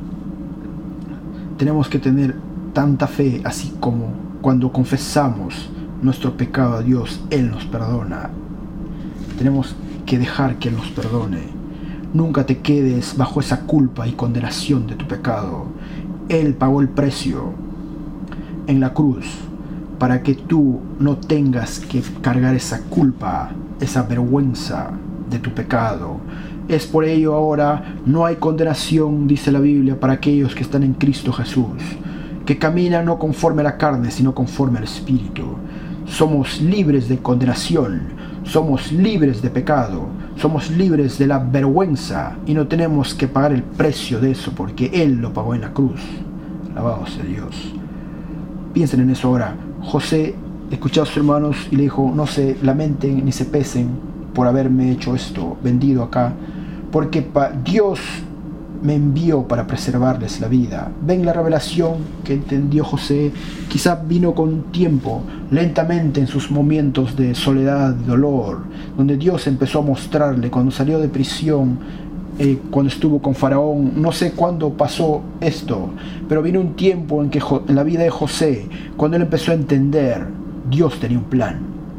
Tenemos que tener tanta fe, así como cuando confesamos nuestro pecado a Dios, Él nos perdona. Tenemos que dejar que Él nos perdone. Nunca te quedes bajo esa culpa y condenación de tu pecado. Él pagó el precio en la cruz para que tú no tengas que cargar esa culpa, esa vergüenza de tu pecado. Es por ello ahora no hay condenación, dice la Biblia, para aquellos que están en Cristo Jesús, que caminan no conforme a la carne, sino conforme al Espíritu. Somos libres de condenación, somos libres de pecado, somos libres de la vergüenza y no tenemos que pagar el precio de eso porque Él lo pagó en la cruz. Alabado sea Dios. Piensen en eso ahora. José escuchó a sus hermanos y le dijo, no se lamenten ni se pesen por haberme hecho esto, vendido acá, porque Dios me envió para preservarles la vida. Ven la revelación que entendió José. Quizá vino con tiempo, lentamente en sus momentos de soledad y dolor, donde Dios empezó a mostrarle cuando salió de prisión, cuando estuvo con Faraón. No sé cuándo pasó esto, pero vino un tiempo en la vida de José, cuando él empezó a entender, Dios tenía un plan.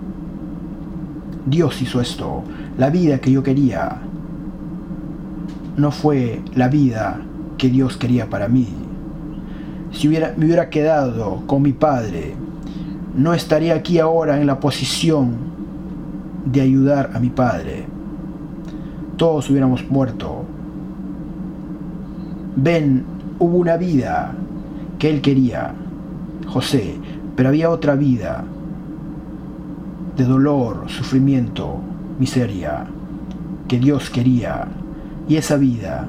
Dios hizo esto. La vida que yo quería no fue la vida que Dios quería para mí. Si me hubiera quedado con mi padre, no estaría aquí ahora en la posición de ayudar a mi padre. Todos hubiéramos muerto. Ven, hubo una vida que él quería, José, pero había otra vida de dolor, sufrimiento, miseria, que Dios quería, y esa vida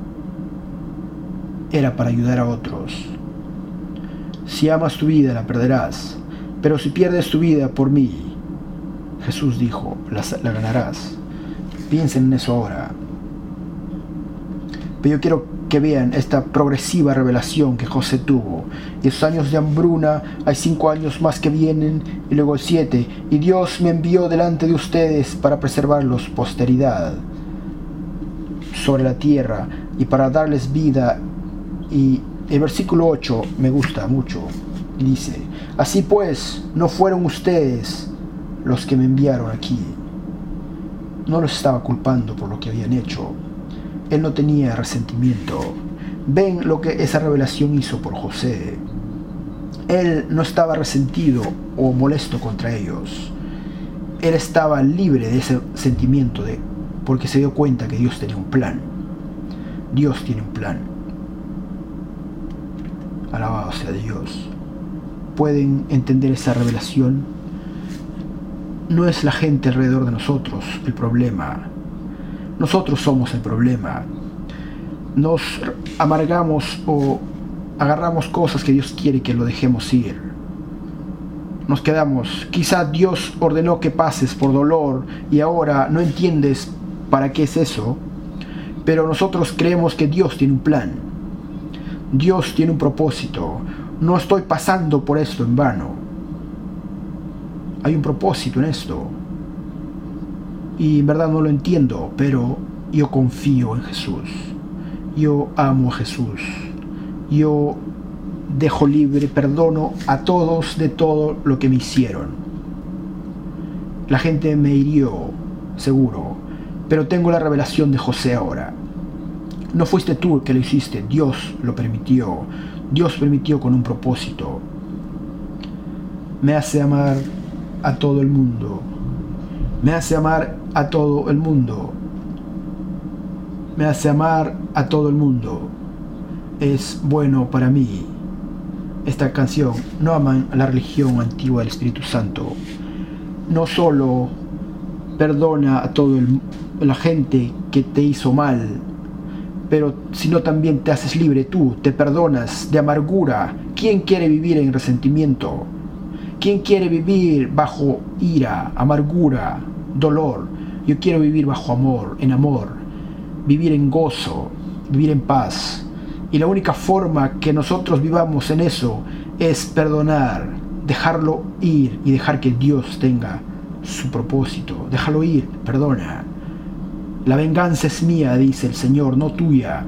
era para ayudar a otros. Si amas tu vida, la perderás, pero si pierdes tu vida por mí, Jesús dijo, la ganarás. Piensen en eso ahora. Pero yo quiero que vean esta progresiva revelación que José tuvo. Y esos años de hambruna, hay 5 años más que vienen, y luego 7. Y Dios me envió delante de ustedes para preservarlos posteridad sobre la tierra y para darles vida. Y el versículo 8 me gusta mucho. Y dice: así pues, no fueron ustedes los que me enviaron aquí. No los estaba culpando por lo que habían hecho. Él no tenía resentimiento. Ven lo que esa revelación hizo por José. Él no estaba resentido o molesto contra ellos. Él estaba libre de ese sentimiento porque se dio cuenta que Dios tenía un plan. Dios tiene un plan. Alabado sea Dios. ¿Pueden entender esa revelación? No es la gente alrededor de nosotros el problema. Nosotros somos el problema. Nos amargamos o agarramos cosas que Dios quiere que lo dejemos ir. Nos quedamos. Quizá Dios ordenó que pases por dolor y ahora no entiendes para qué es eso. Pero nosotros creemos que Dios tiene un plan. Dios tiene un propósito. No estoy pasando por esto en vano. Hay un propósito en esto. Y en verdad no lo entiendo, pero yo confío en Jesús. Yo amo a Jesús. Yo dejo libre, perdono a todos de todo lo que me hicieron. La gente me hirió, seguro, pero tengo la revelación de José ahora. No fuiste tú el que lo hiciste, Dios lo permitió. Dios permitió con un propósito. Me hace amar a todo el mundo. Me hace amar a todo el mundo. Me hace amar a todo el mundo. Es bueno para mí. Esta canción: no aman a la religión antigua del Espíritu Santo. No solo perdona a toda la gente que te hizo mal, pero sino también te haces libre tú, te perdonas de amargura. ¿Quién quiere vivir en resentimiento? ¿Quién quiere vivir bajo ira, amargura, dolor? Yo quiero vivir bajo amor, vivir en gozo, vivir en paz. Y la única forma que nosotros vivamos en eso es perdonar, dejarlo ir y dejar que Dios tenga su propósito. Déjalo ir, perdona. La venganza es mía, dice el Señor, no tuya.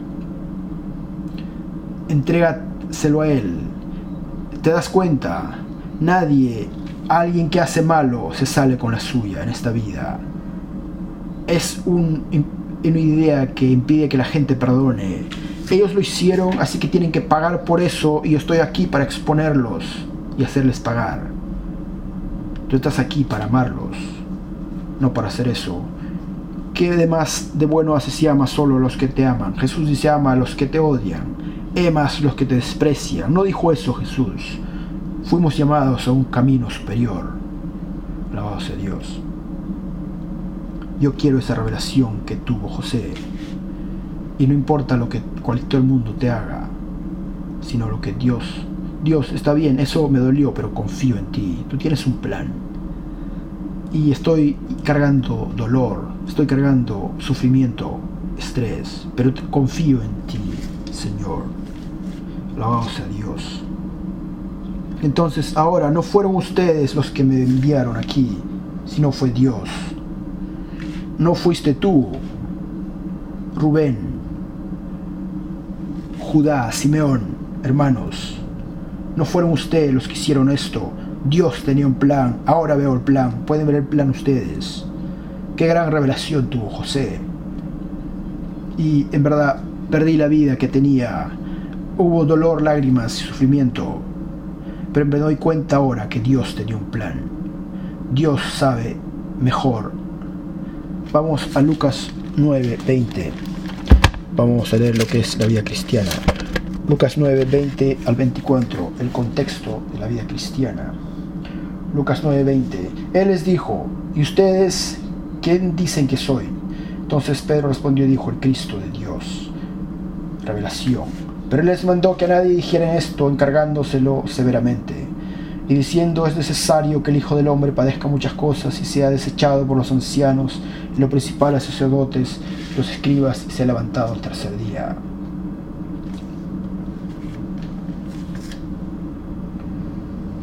Entrégaselo a Él. ¿Te das cuenta? Alguien que hace malo se sale con la suya en esta vida. Es una idea que impide que la gente perdone. Ellos lo hicieron, así que tienen que pagar por eso, y yo estoy aquí para exponerlos y hacerles pagar. Tú estás aquí para amarlos, no para hacer eso. ¿Qué demás de bueno haces si amas solo a los que te aman? Jesús dice: ama a los que te odian, amas a los que te desprecian. No dijo eso Jesús. Fuimos llamados a un camino superior. Alabado sea Dios. Yo quiero esa revelación que tuvo José. Y no importa lo que todo el mundo te haga, sino lo que Dios está bien, eso me dolió, pero confío en ti. Tú tienes un plan. Y estoy cargando dolor, estoy cargando sufrimiento, estrés, pero confío en ti, Señor. Alabado sea Dios. Entonces ahora no fueron ustedes los que me enviaron aquí, sino fue Dios. No fuiste tú, Rubén, Judá, Simeón, hermanos. No fueron ustedes los que hicieron esto. Dios tenía un plan. Ahora veo el plan. Pueden ver el plan ustedes. Qué gran revelación tuvo José. Y en verdad perdí la vida que tenía. Hubo dolor, lágrimas y sufrimiento. Pero me doy cuenta ahora que Dios tenía un plan. Dios sabe mejor. Vamos a Lucas 9:20. Vamos a leer lo que es la vida cristiana. Lucas 9:20 al 24, el contexto de la vida cristiana. Lucas 9:20. Él les dijo: ¿y ustedes quién dicen que soy? Entonces Pedro respondió y dijo: el Cristo de Dios. Revelación. Pero él les mandó que a nadie dijera esto, encargándoselo severamente, y diciendo: es necesario que el Hijo del Hombre padezca muchas cosas y sea desechado por los ancianos y los principales sacerdotes, los escribas, y sea levantado al tercer día.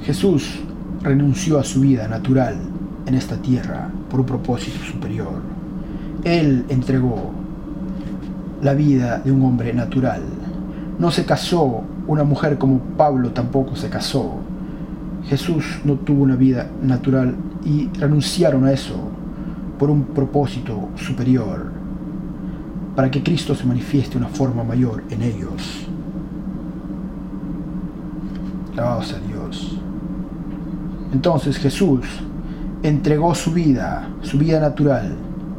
Jesús renunció a su vida natural en esta tierra por un propósito superior. Él entregó la vida de un hombre natural. No se casó una mujer como Pablo tampoco se casó. Jesús no tuvo una vida natural y renunciaron a eso por un propósito superior, para que Cristo se manifieste de una forma mayor en ellos. Alabado sea Dios. Entonces Jesús entregó su vida natural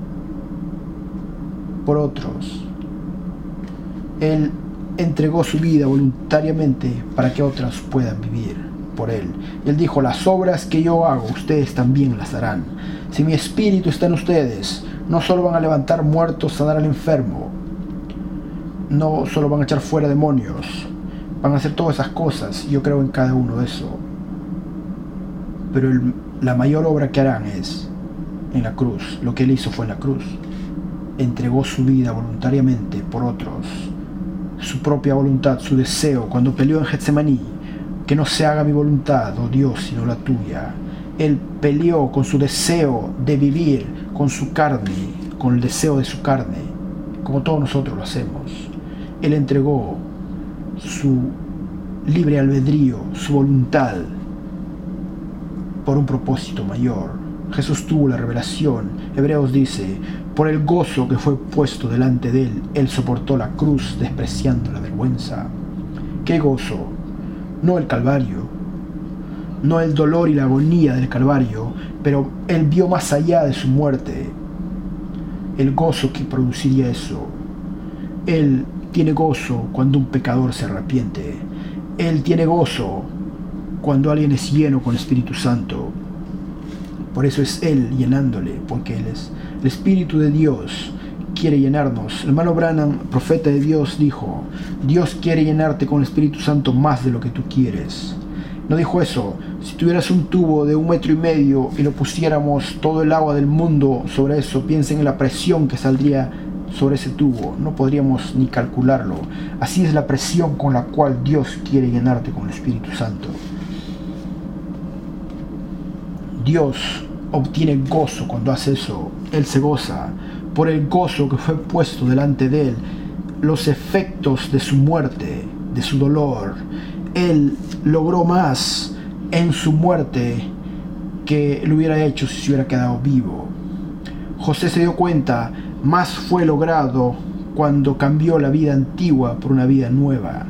por otros. Él entregó su vida voluntariamente para que otras puedan vivir por Él. Y Él dijo: las obras que yo hago, ustedes también las harán. Si mi espíritu está en ustedes, no solo van a levantar muertos, sanar al enfermo, no solo van a echar fuera demonios, van a hacer todas esas cosas. Yo creo en cada uno de eso. Pero la mayor obra que harán es en la cruz. Lo que Él hizo fue en la cruz. Entregó su vida voluntariamente por otros. Su propia voluntad, su deseo, cuando peleó en Getsemaní: que no se haga mi voluntad, oh Dios, sino la tuya. Él peleó con su deseo de vivir, con su carne, con el deseo de su carne, como todos nosotros lo hacemos. Él entregó su libre albedrío, su voluntad, por un propósito mayor. Jesús tuvo la revelación. Hebreos dice: por el gozo que fue puesto delante de él, él soportó la cruz, despreciando la vergüenza. ¿Qué gozo? No el Calvario, no el dolor y la agonía del Calvario, pero él vio más allá de su muerte, el gozo que produciría eso. Él tiene gozo cuando un pecador se arrepiente. Él tiene gozo cuando alguien es lleno con el Espíritu Santo. Por eso es Él llenándole, porque Él es el Espíritu de Dios. Quiere llenarnos. El hermano Branham, profeta de Dios, dijo: Dios quiere llenarte con el Espíritu Santo más de lo que tú quieres. No dijo eso: si tuvieras un tubo de 1,5 metros y lo pusiéramos todo el agua del mundo sobre eso, piensen en la presión que saldría sobre ese tubo. No podríamos ni calcularlo. Así es la presión con la cual Dios quiere llenarte con el Espíritu Santo. Dios obtiene gozo cuando hace eso. Él se goza por el gozo que fue puesto delante de él, los efectos de su muerte, de su dolor. Él logró más en su muerte que lo hubiera hecho si se hubiera quedado vivo. José se dio cuenta: más fue logrado cuando cambió la vida antigua por una vida nueva.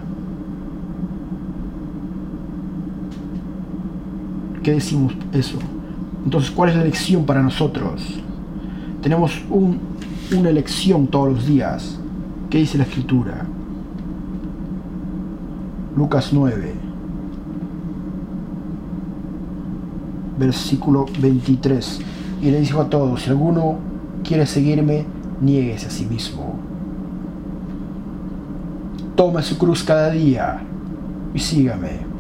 ¿Qué decimos eso? Entonces, ¿cuál es la elección para nosotros? Tenemos una elección todos los días. ¿Qué dice la Escritura? Lucas 9, versículo 23. Y le dijo a todos: si alguno quiere seguirme, niéguese a sí mismo. Tome su cruz cada día y sígame.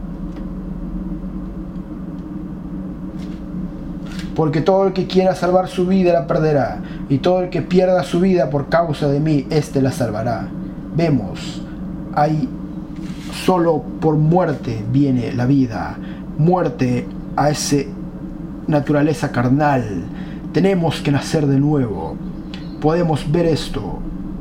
Porque todo el que quiera salvar su vida la perderá, y todo el que pierda su vida por causa de mí, éste la salvará. Vemos, hay solo por muerte viene la vida, muerte a esa naturaleza carnal. Tenemos que nacer de nuevo. Podemos ver esto.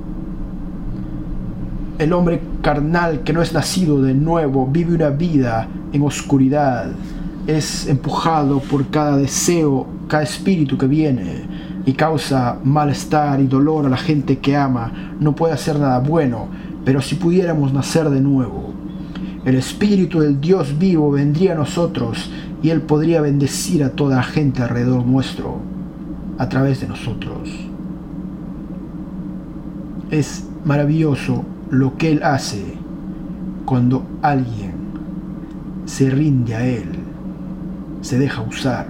El hombre carnal que no es nacido de nuevo vive una vida en oscuridad. Es empujado por cada deseo, cada espíritu que viene, y causa malestar y dolor a la gente que ama. No puede hacer nada bueno. Pero si pudiéramos nacer de nuevo, el Espíritu del Dios vivo vendría a nosotros y Él podría bendecir a toda la gente alrededor nuestro a través de nosotros. Es maravilloso lo que Él hace cuando alguien se rinde a Él, se deja usar.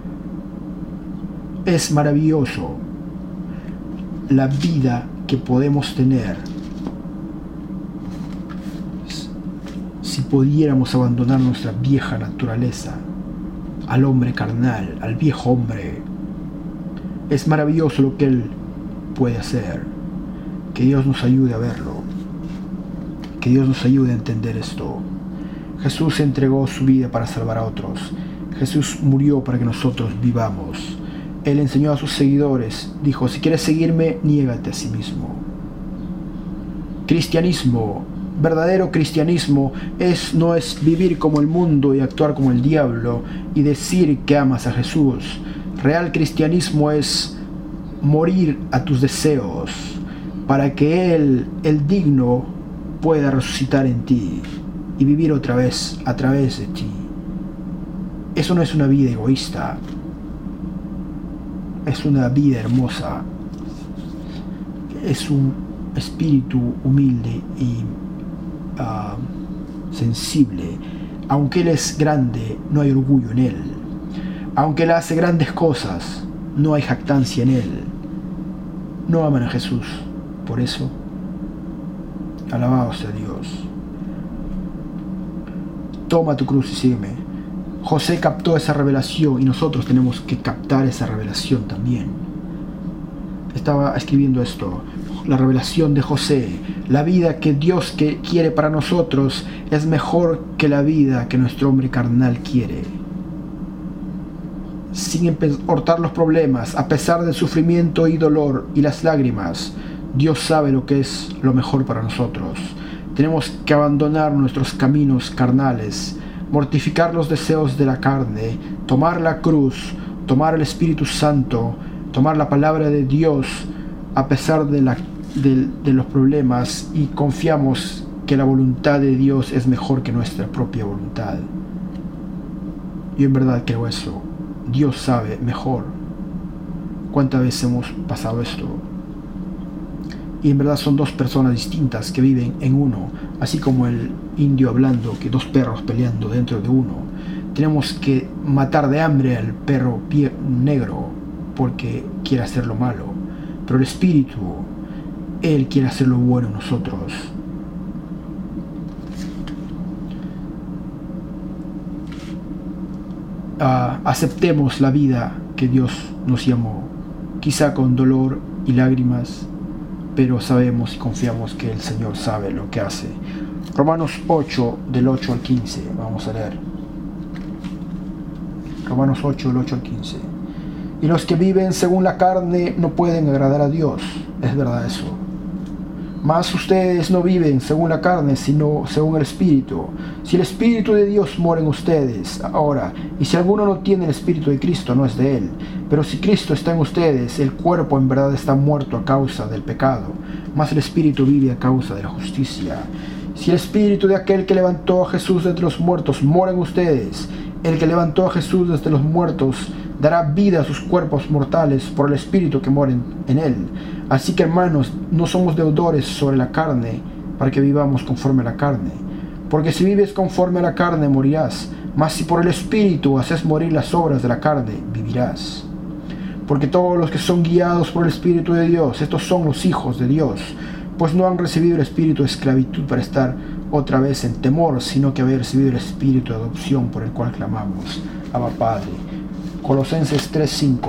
Es maravilloso la vida que podemos tener si pudiéramos abandonar nuestra vieja naturaleza, al hombre carnal, al viejo hombre. Es maravilloso lo que Él puede hacer. Que Dios nos ayude a verlo. Que Dios nos ayude a entender esto. Jesús entregó su vida para salvar a otros. Jesús murió para que nosotros vivamos. Él enseñó a sus seguidores, dijo: si quieres seguirme, niégate a sí mismo. Cristianismo, verdadero cristianismo, no es vivir como el mundo y actuar como el diablo y decir que amas a Jesús. Real cristianismo es morir a tus deseos para que Él, el digno, pueda resucitar en ti y vivir otra vez a través de ti. Eso no es una vida egoísta, es una vida hermosa, es un espíritu humilde y sensible. Aunque Él es grande, no hay orgullo en Él. Aunque Él hace grandes cosas, no hay jactancia en Él. No aman a Jesús. Por eso, alabado sea Dios. Toma tu cruz y sígueme. José captó esa revelación y nosotros tenemos que captar esa revelación también. Estaba escribiendo esto. La revelación de José. La vida que Dios quiere para nosotros es mejor que la vida que nuestro hombre carnal quiere. Sin importar los problemas, a pesar del sufrimiento y dolor y las lágrimas, Dios sabe lo que es lo mejor para nosotros. Tenemos que abandonar nuestros caminos carnales, mortificar los deseos de la carne, tomar la cruz, tomar el Espíritu Santo, tomar la palabra de Dios a pesar de los problemas, y confiamos que la voluntad de Dios es mejor que nuestra propia voluntad. Yo en verdad creo eso. Dios sabe mejor. ¿Cuántas veces hemos pasado esto? Y en verdad son dos personas distintas que viven en uno, así como el indio hablando que dos perros peleando dentro de uno. Tenemos que matar de hambre al perro negro porque quiere hacer lo malo, pero el espíritu, Él quiere hacer lo bueno en nosotros. Aceptemos la vida que Dios nos llamó, quizá con dolor y lágrimas, pero sabemos y confiamos que el Señor sabe lo que hace. Romanos 8, del 8 al 15, vamos a leer. Romanos 8, del 8 al 15. Y los que viven según la carne no pueden agradar a Dios. Es verdad eso. Mas ustedes no viven según la carne, sino según el Espíritu. Si el Espíritu de Dios mora en ustedes ahora, y si alguno no tiene el Espíritu de Cristo, no es de Él. Pero si Cristo está en ustedes, el cuerpo en verdad está muerto a causa del pecado, mas el Espíritu vive a causa de la justicia. Si el Espíritu de aquel que levantó a Jesús de entre los muertos mora en ustedes, el que levantó a Jesús desde los muertos dará vida a sus cuerpos mortales por el Espíritu que mora en Él. Así que, hermanos, no somos deudores sobre la carne para que vivamos conforme a la carne. Porque si vives conforme a la carne, morirás. Mas si por el Espíritu haces morir las obras de la carne, vivirás. Porque todos los que son guiados por el Espíritu de Dios, estos son los hijos de Dios. Pues no han recibido el espíritu de esclavitud para estar otra vez en temor, sino que habéis recibido el espíritu de adopción por el cual clamamos: Abba Padre. Colosenses 3:5.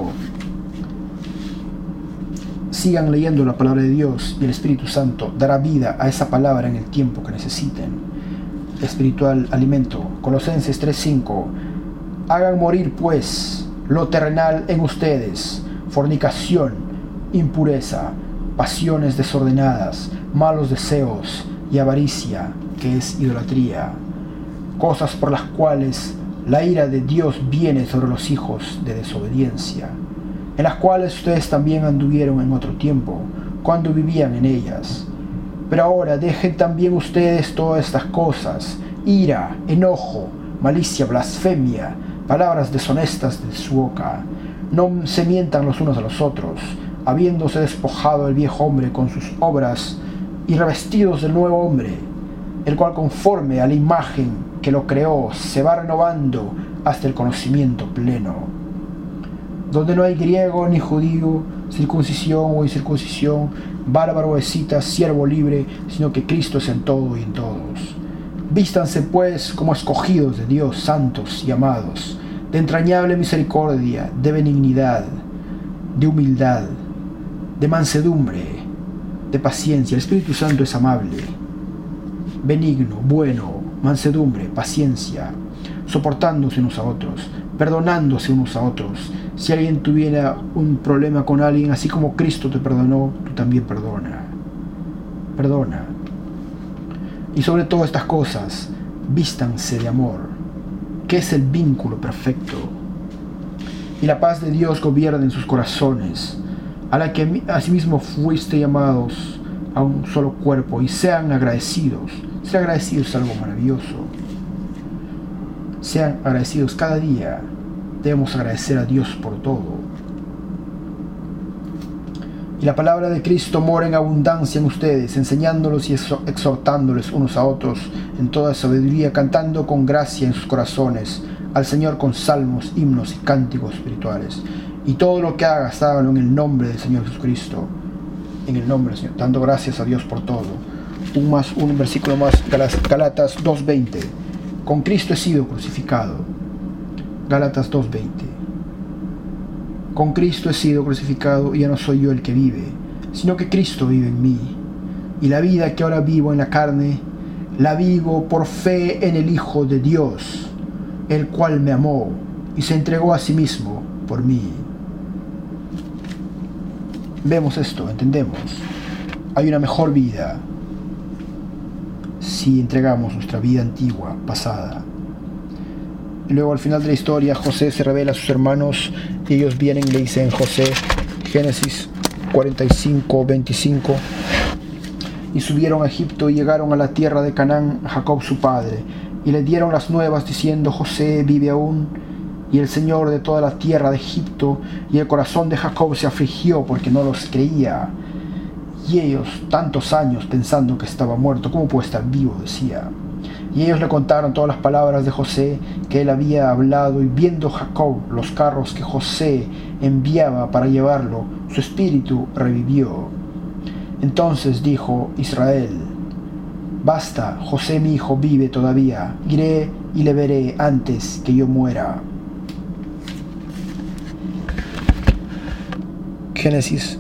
Sigan leyendo la palabra de Dios y el Espíritu Santo dará vida a esa palabra en el tiempo que necesiten. Espiritual alimento. Colosenses 3:5. Hagan morir pues lo terrenal en ustedes: fornicación, impureza, pasiones desordenadas, malos deseos y avaricia, que es idolatría, cosas por las cuales la ira de Dios viene sobre los hijos de desobediencia, en las cuales ustedes también anduvieron en otro tiempo, cuando vivían en ellas. Pero ahora dejen también ustedes todas estas cosas: ira, enojo, malicia, blasfemia, palabras deshonestas de su boca. No se mientan los unos a los otros, habiéndose despojado el viejo hombre con sus obras y revestidos del nuevo hombre, el cual conforme a la imagen que lo creó se va renovando hasta el conocimiento pleno, donde no hay griego ni judío, circuncisión o incircuncisión, bárbaro o escita, siervo libre, sino que Cristo es en todo y en todos. Vístanse pues como escogidos de Dios, santos y amados, de entrañable misericordia, de benignidad, de humildad, de mansedumbre, de paciencia. El Espíritu Santo es amable, benigno, bueno, mansedumbre, paciencia, soportándose unos a otros, perdonándose unos a otros. Si alguien tuviera un problema con alguien, así como Cristo te perdonó, tú también perdona. Perdona. Y sobre todas estas cosas, vístanse de amor, que es el vínculo perfecto. Y la paz de Dios gobierna en sus corazones, a la que asimismo fuiste llamados a un solo cuerpo, y sean agradecidos. Ser agradecidos es algo maravilloso. Sean agradecidos cada día. Debemos agradecer a Dios por todo. Y la palabra de Cristo mora en abundancia en ustedes, enseñándolos y exhortándoles unos a otros en toda sabiduría, cantando con gracia en sus corazones al Señor con salmos, himnos y cánticos espirituales. Y todo lo que hagas, hágalo en el nombre del Señor Jesucristo. En el nombre del Señor, dando gracias a Dios por todo. Un versículo más, Gálatas 2:20. Con Cristo he sido crucificado. Gálatas 2:20. Con Cristo he sido crucificado, y ya no soy yo el que vive, sino que Cristo vive en mí. Y la vida que ahora vivo en la carne, la vivo por fe en el Hijo de Dios, el cual me amó y se entregó a sí mismo por mí. Vemos esto, entendemos. Hay una mejor vida si entregamos nuestra vida antigua, pasada. Y luego al final de la historia, José se revela a sus hermanos y ellos vienen y le dicen, José, Génesis 45:25, y subieron a Egipto y llegaron a la tierra de Canaán a Jacob su padre, y le dieron las nuevas diciendo, José vive aún, y el Señor de toda la tierra de Egipto, y el corazón de Jacob se afligió porque no los creía. Y ellos, tantos años pensando que estaba muerto, ¿cómo puede estar vivo?, decía. Y ellos le contaron todas las palabras de José que él había hablado, y viendo Jacob los carros que José enviaba para llevarlo, su espíritu revivió. Entonces dijo Israel, basta, José mi hijo vive todavía, iré y le veré antes que yo muera. Génesis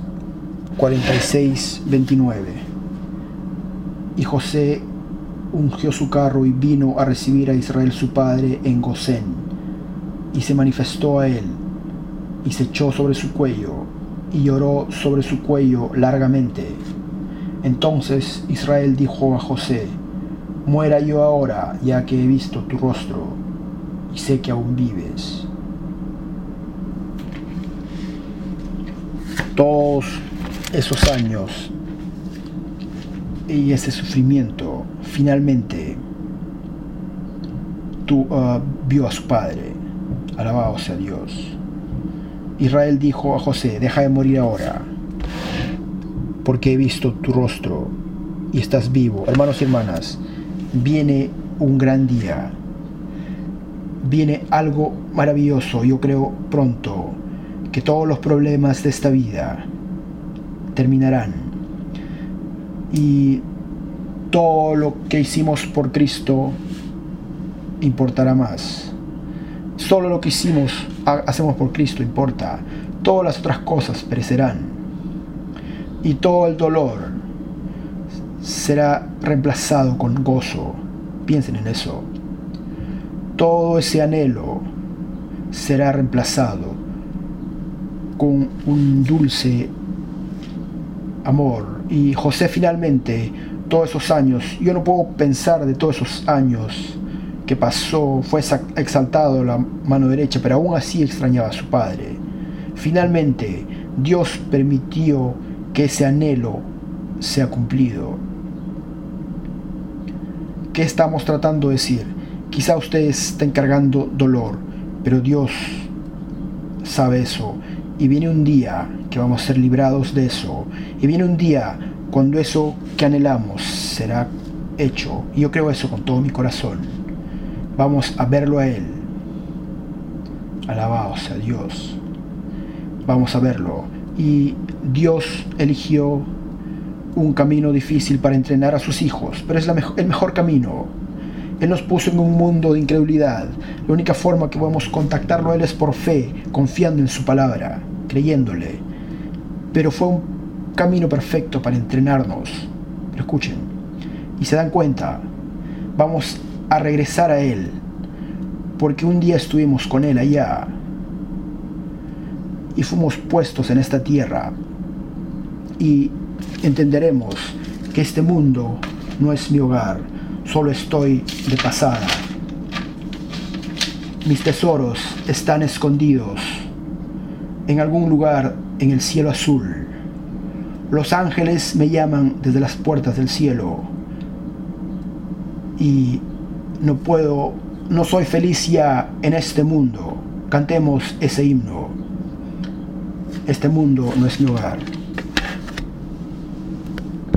46:29. Y José ungió su carro y vino a recibir a Israel su padre en Gosén, y se manifestó a él, y se echó sobre su cuello, y lloró sobre su cuello largamente. Entonces Israel dijo a José, muera yo ahora, ya que he visto tu rostro, y sé que aún vives. Todos esos años y ese sufrimiento, finalmente vio a su padre. Alabado sea Dios. Israel dijo a José, deja de morir ahora, porque he visto tu rostro y estás vivo. Hermanos y hermanas, viene un gran día, viene algo maravilloso, yo creo pronto, que todos los problemas de esta vida terminarán, y todo lo que hicimos por Cristo importará más. Solo lo que hacemos por Cristo importa. Todas las otras cosas perecerán, y todo el dolor será reemplazado con gozo. Piensen en eso. Todo ese anhelo será reemplazado con un dulce amor. Y José finalmente, todos esos años, yo no puedo pensar de todos esos años que pasó, fue exaltado la mano derecha, pero aún así extrañaba a su padre. Finalmente Dios permitió que ese anhelo sea cumplido. ¿Qué estamos tratando de decir? Quizá ustedes estén cargando dolor, pero Dios sabe eso, y viene un día que vamos a ser librados de eso, y viene un día cuando eso que anhelamos será hecho, y yo creo eso con todo mi corazón. Vamos a verlo a Él. Alabado sea Dios. Vamos a verlo. Y Dios eligió un camino difícil para entrenar a sus hijos, pero es el mejor camino. Él nos puso en un mundo de incredulidad. La única forma que podemos contactarlo a Él es por fe, confiando en su palabra, creyéndole. Pero fue un camino perfecto para entrenarnos. Pero escuchen, y se dan cuenta, vamos a regresar a Él, porque un día estuvimos con Él allá y fuimos puestos en esta tierra, y entenderemos que este mundo no es mi hogar, solo estoy de pasada. Mis tesoros están escondidos en algún lugar en el cielo azul. Los ángeles me llaman desde las puertas del cielo y no soy feliz ya en este mundo. Cantemos ese himno. Este mundo no es mi hogar.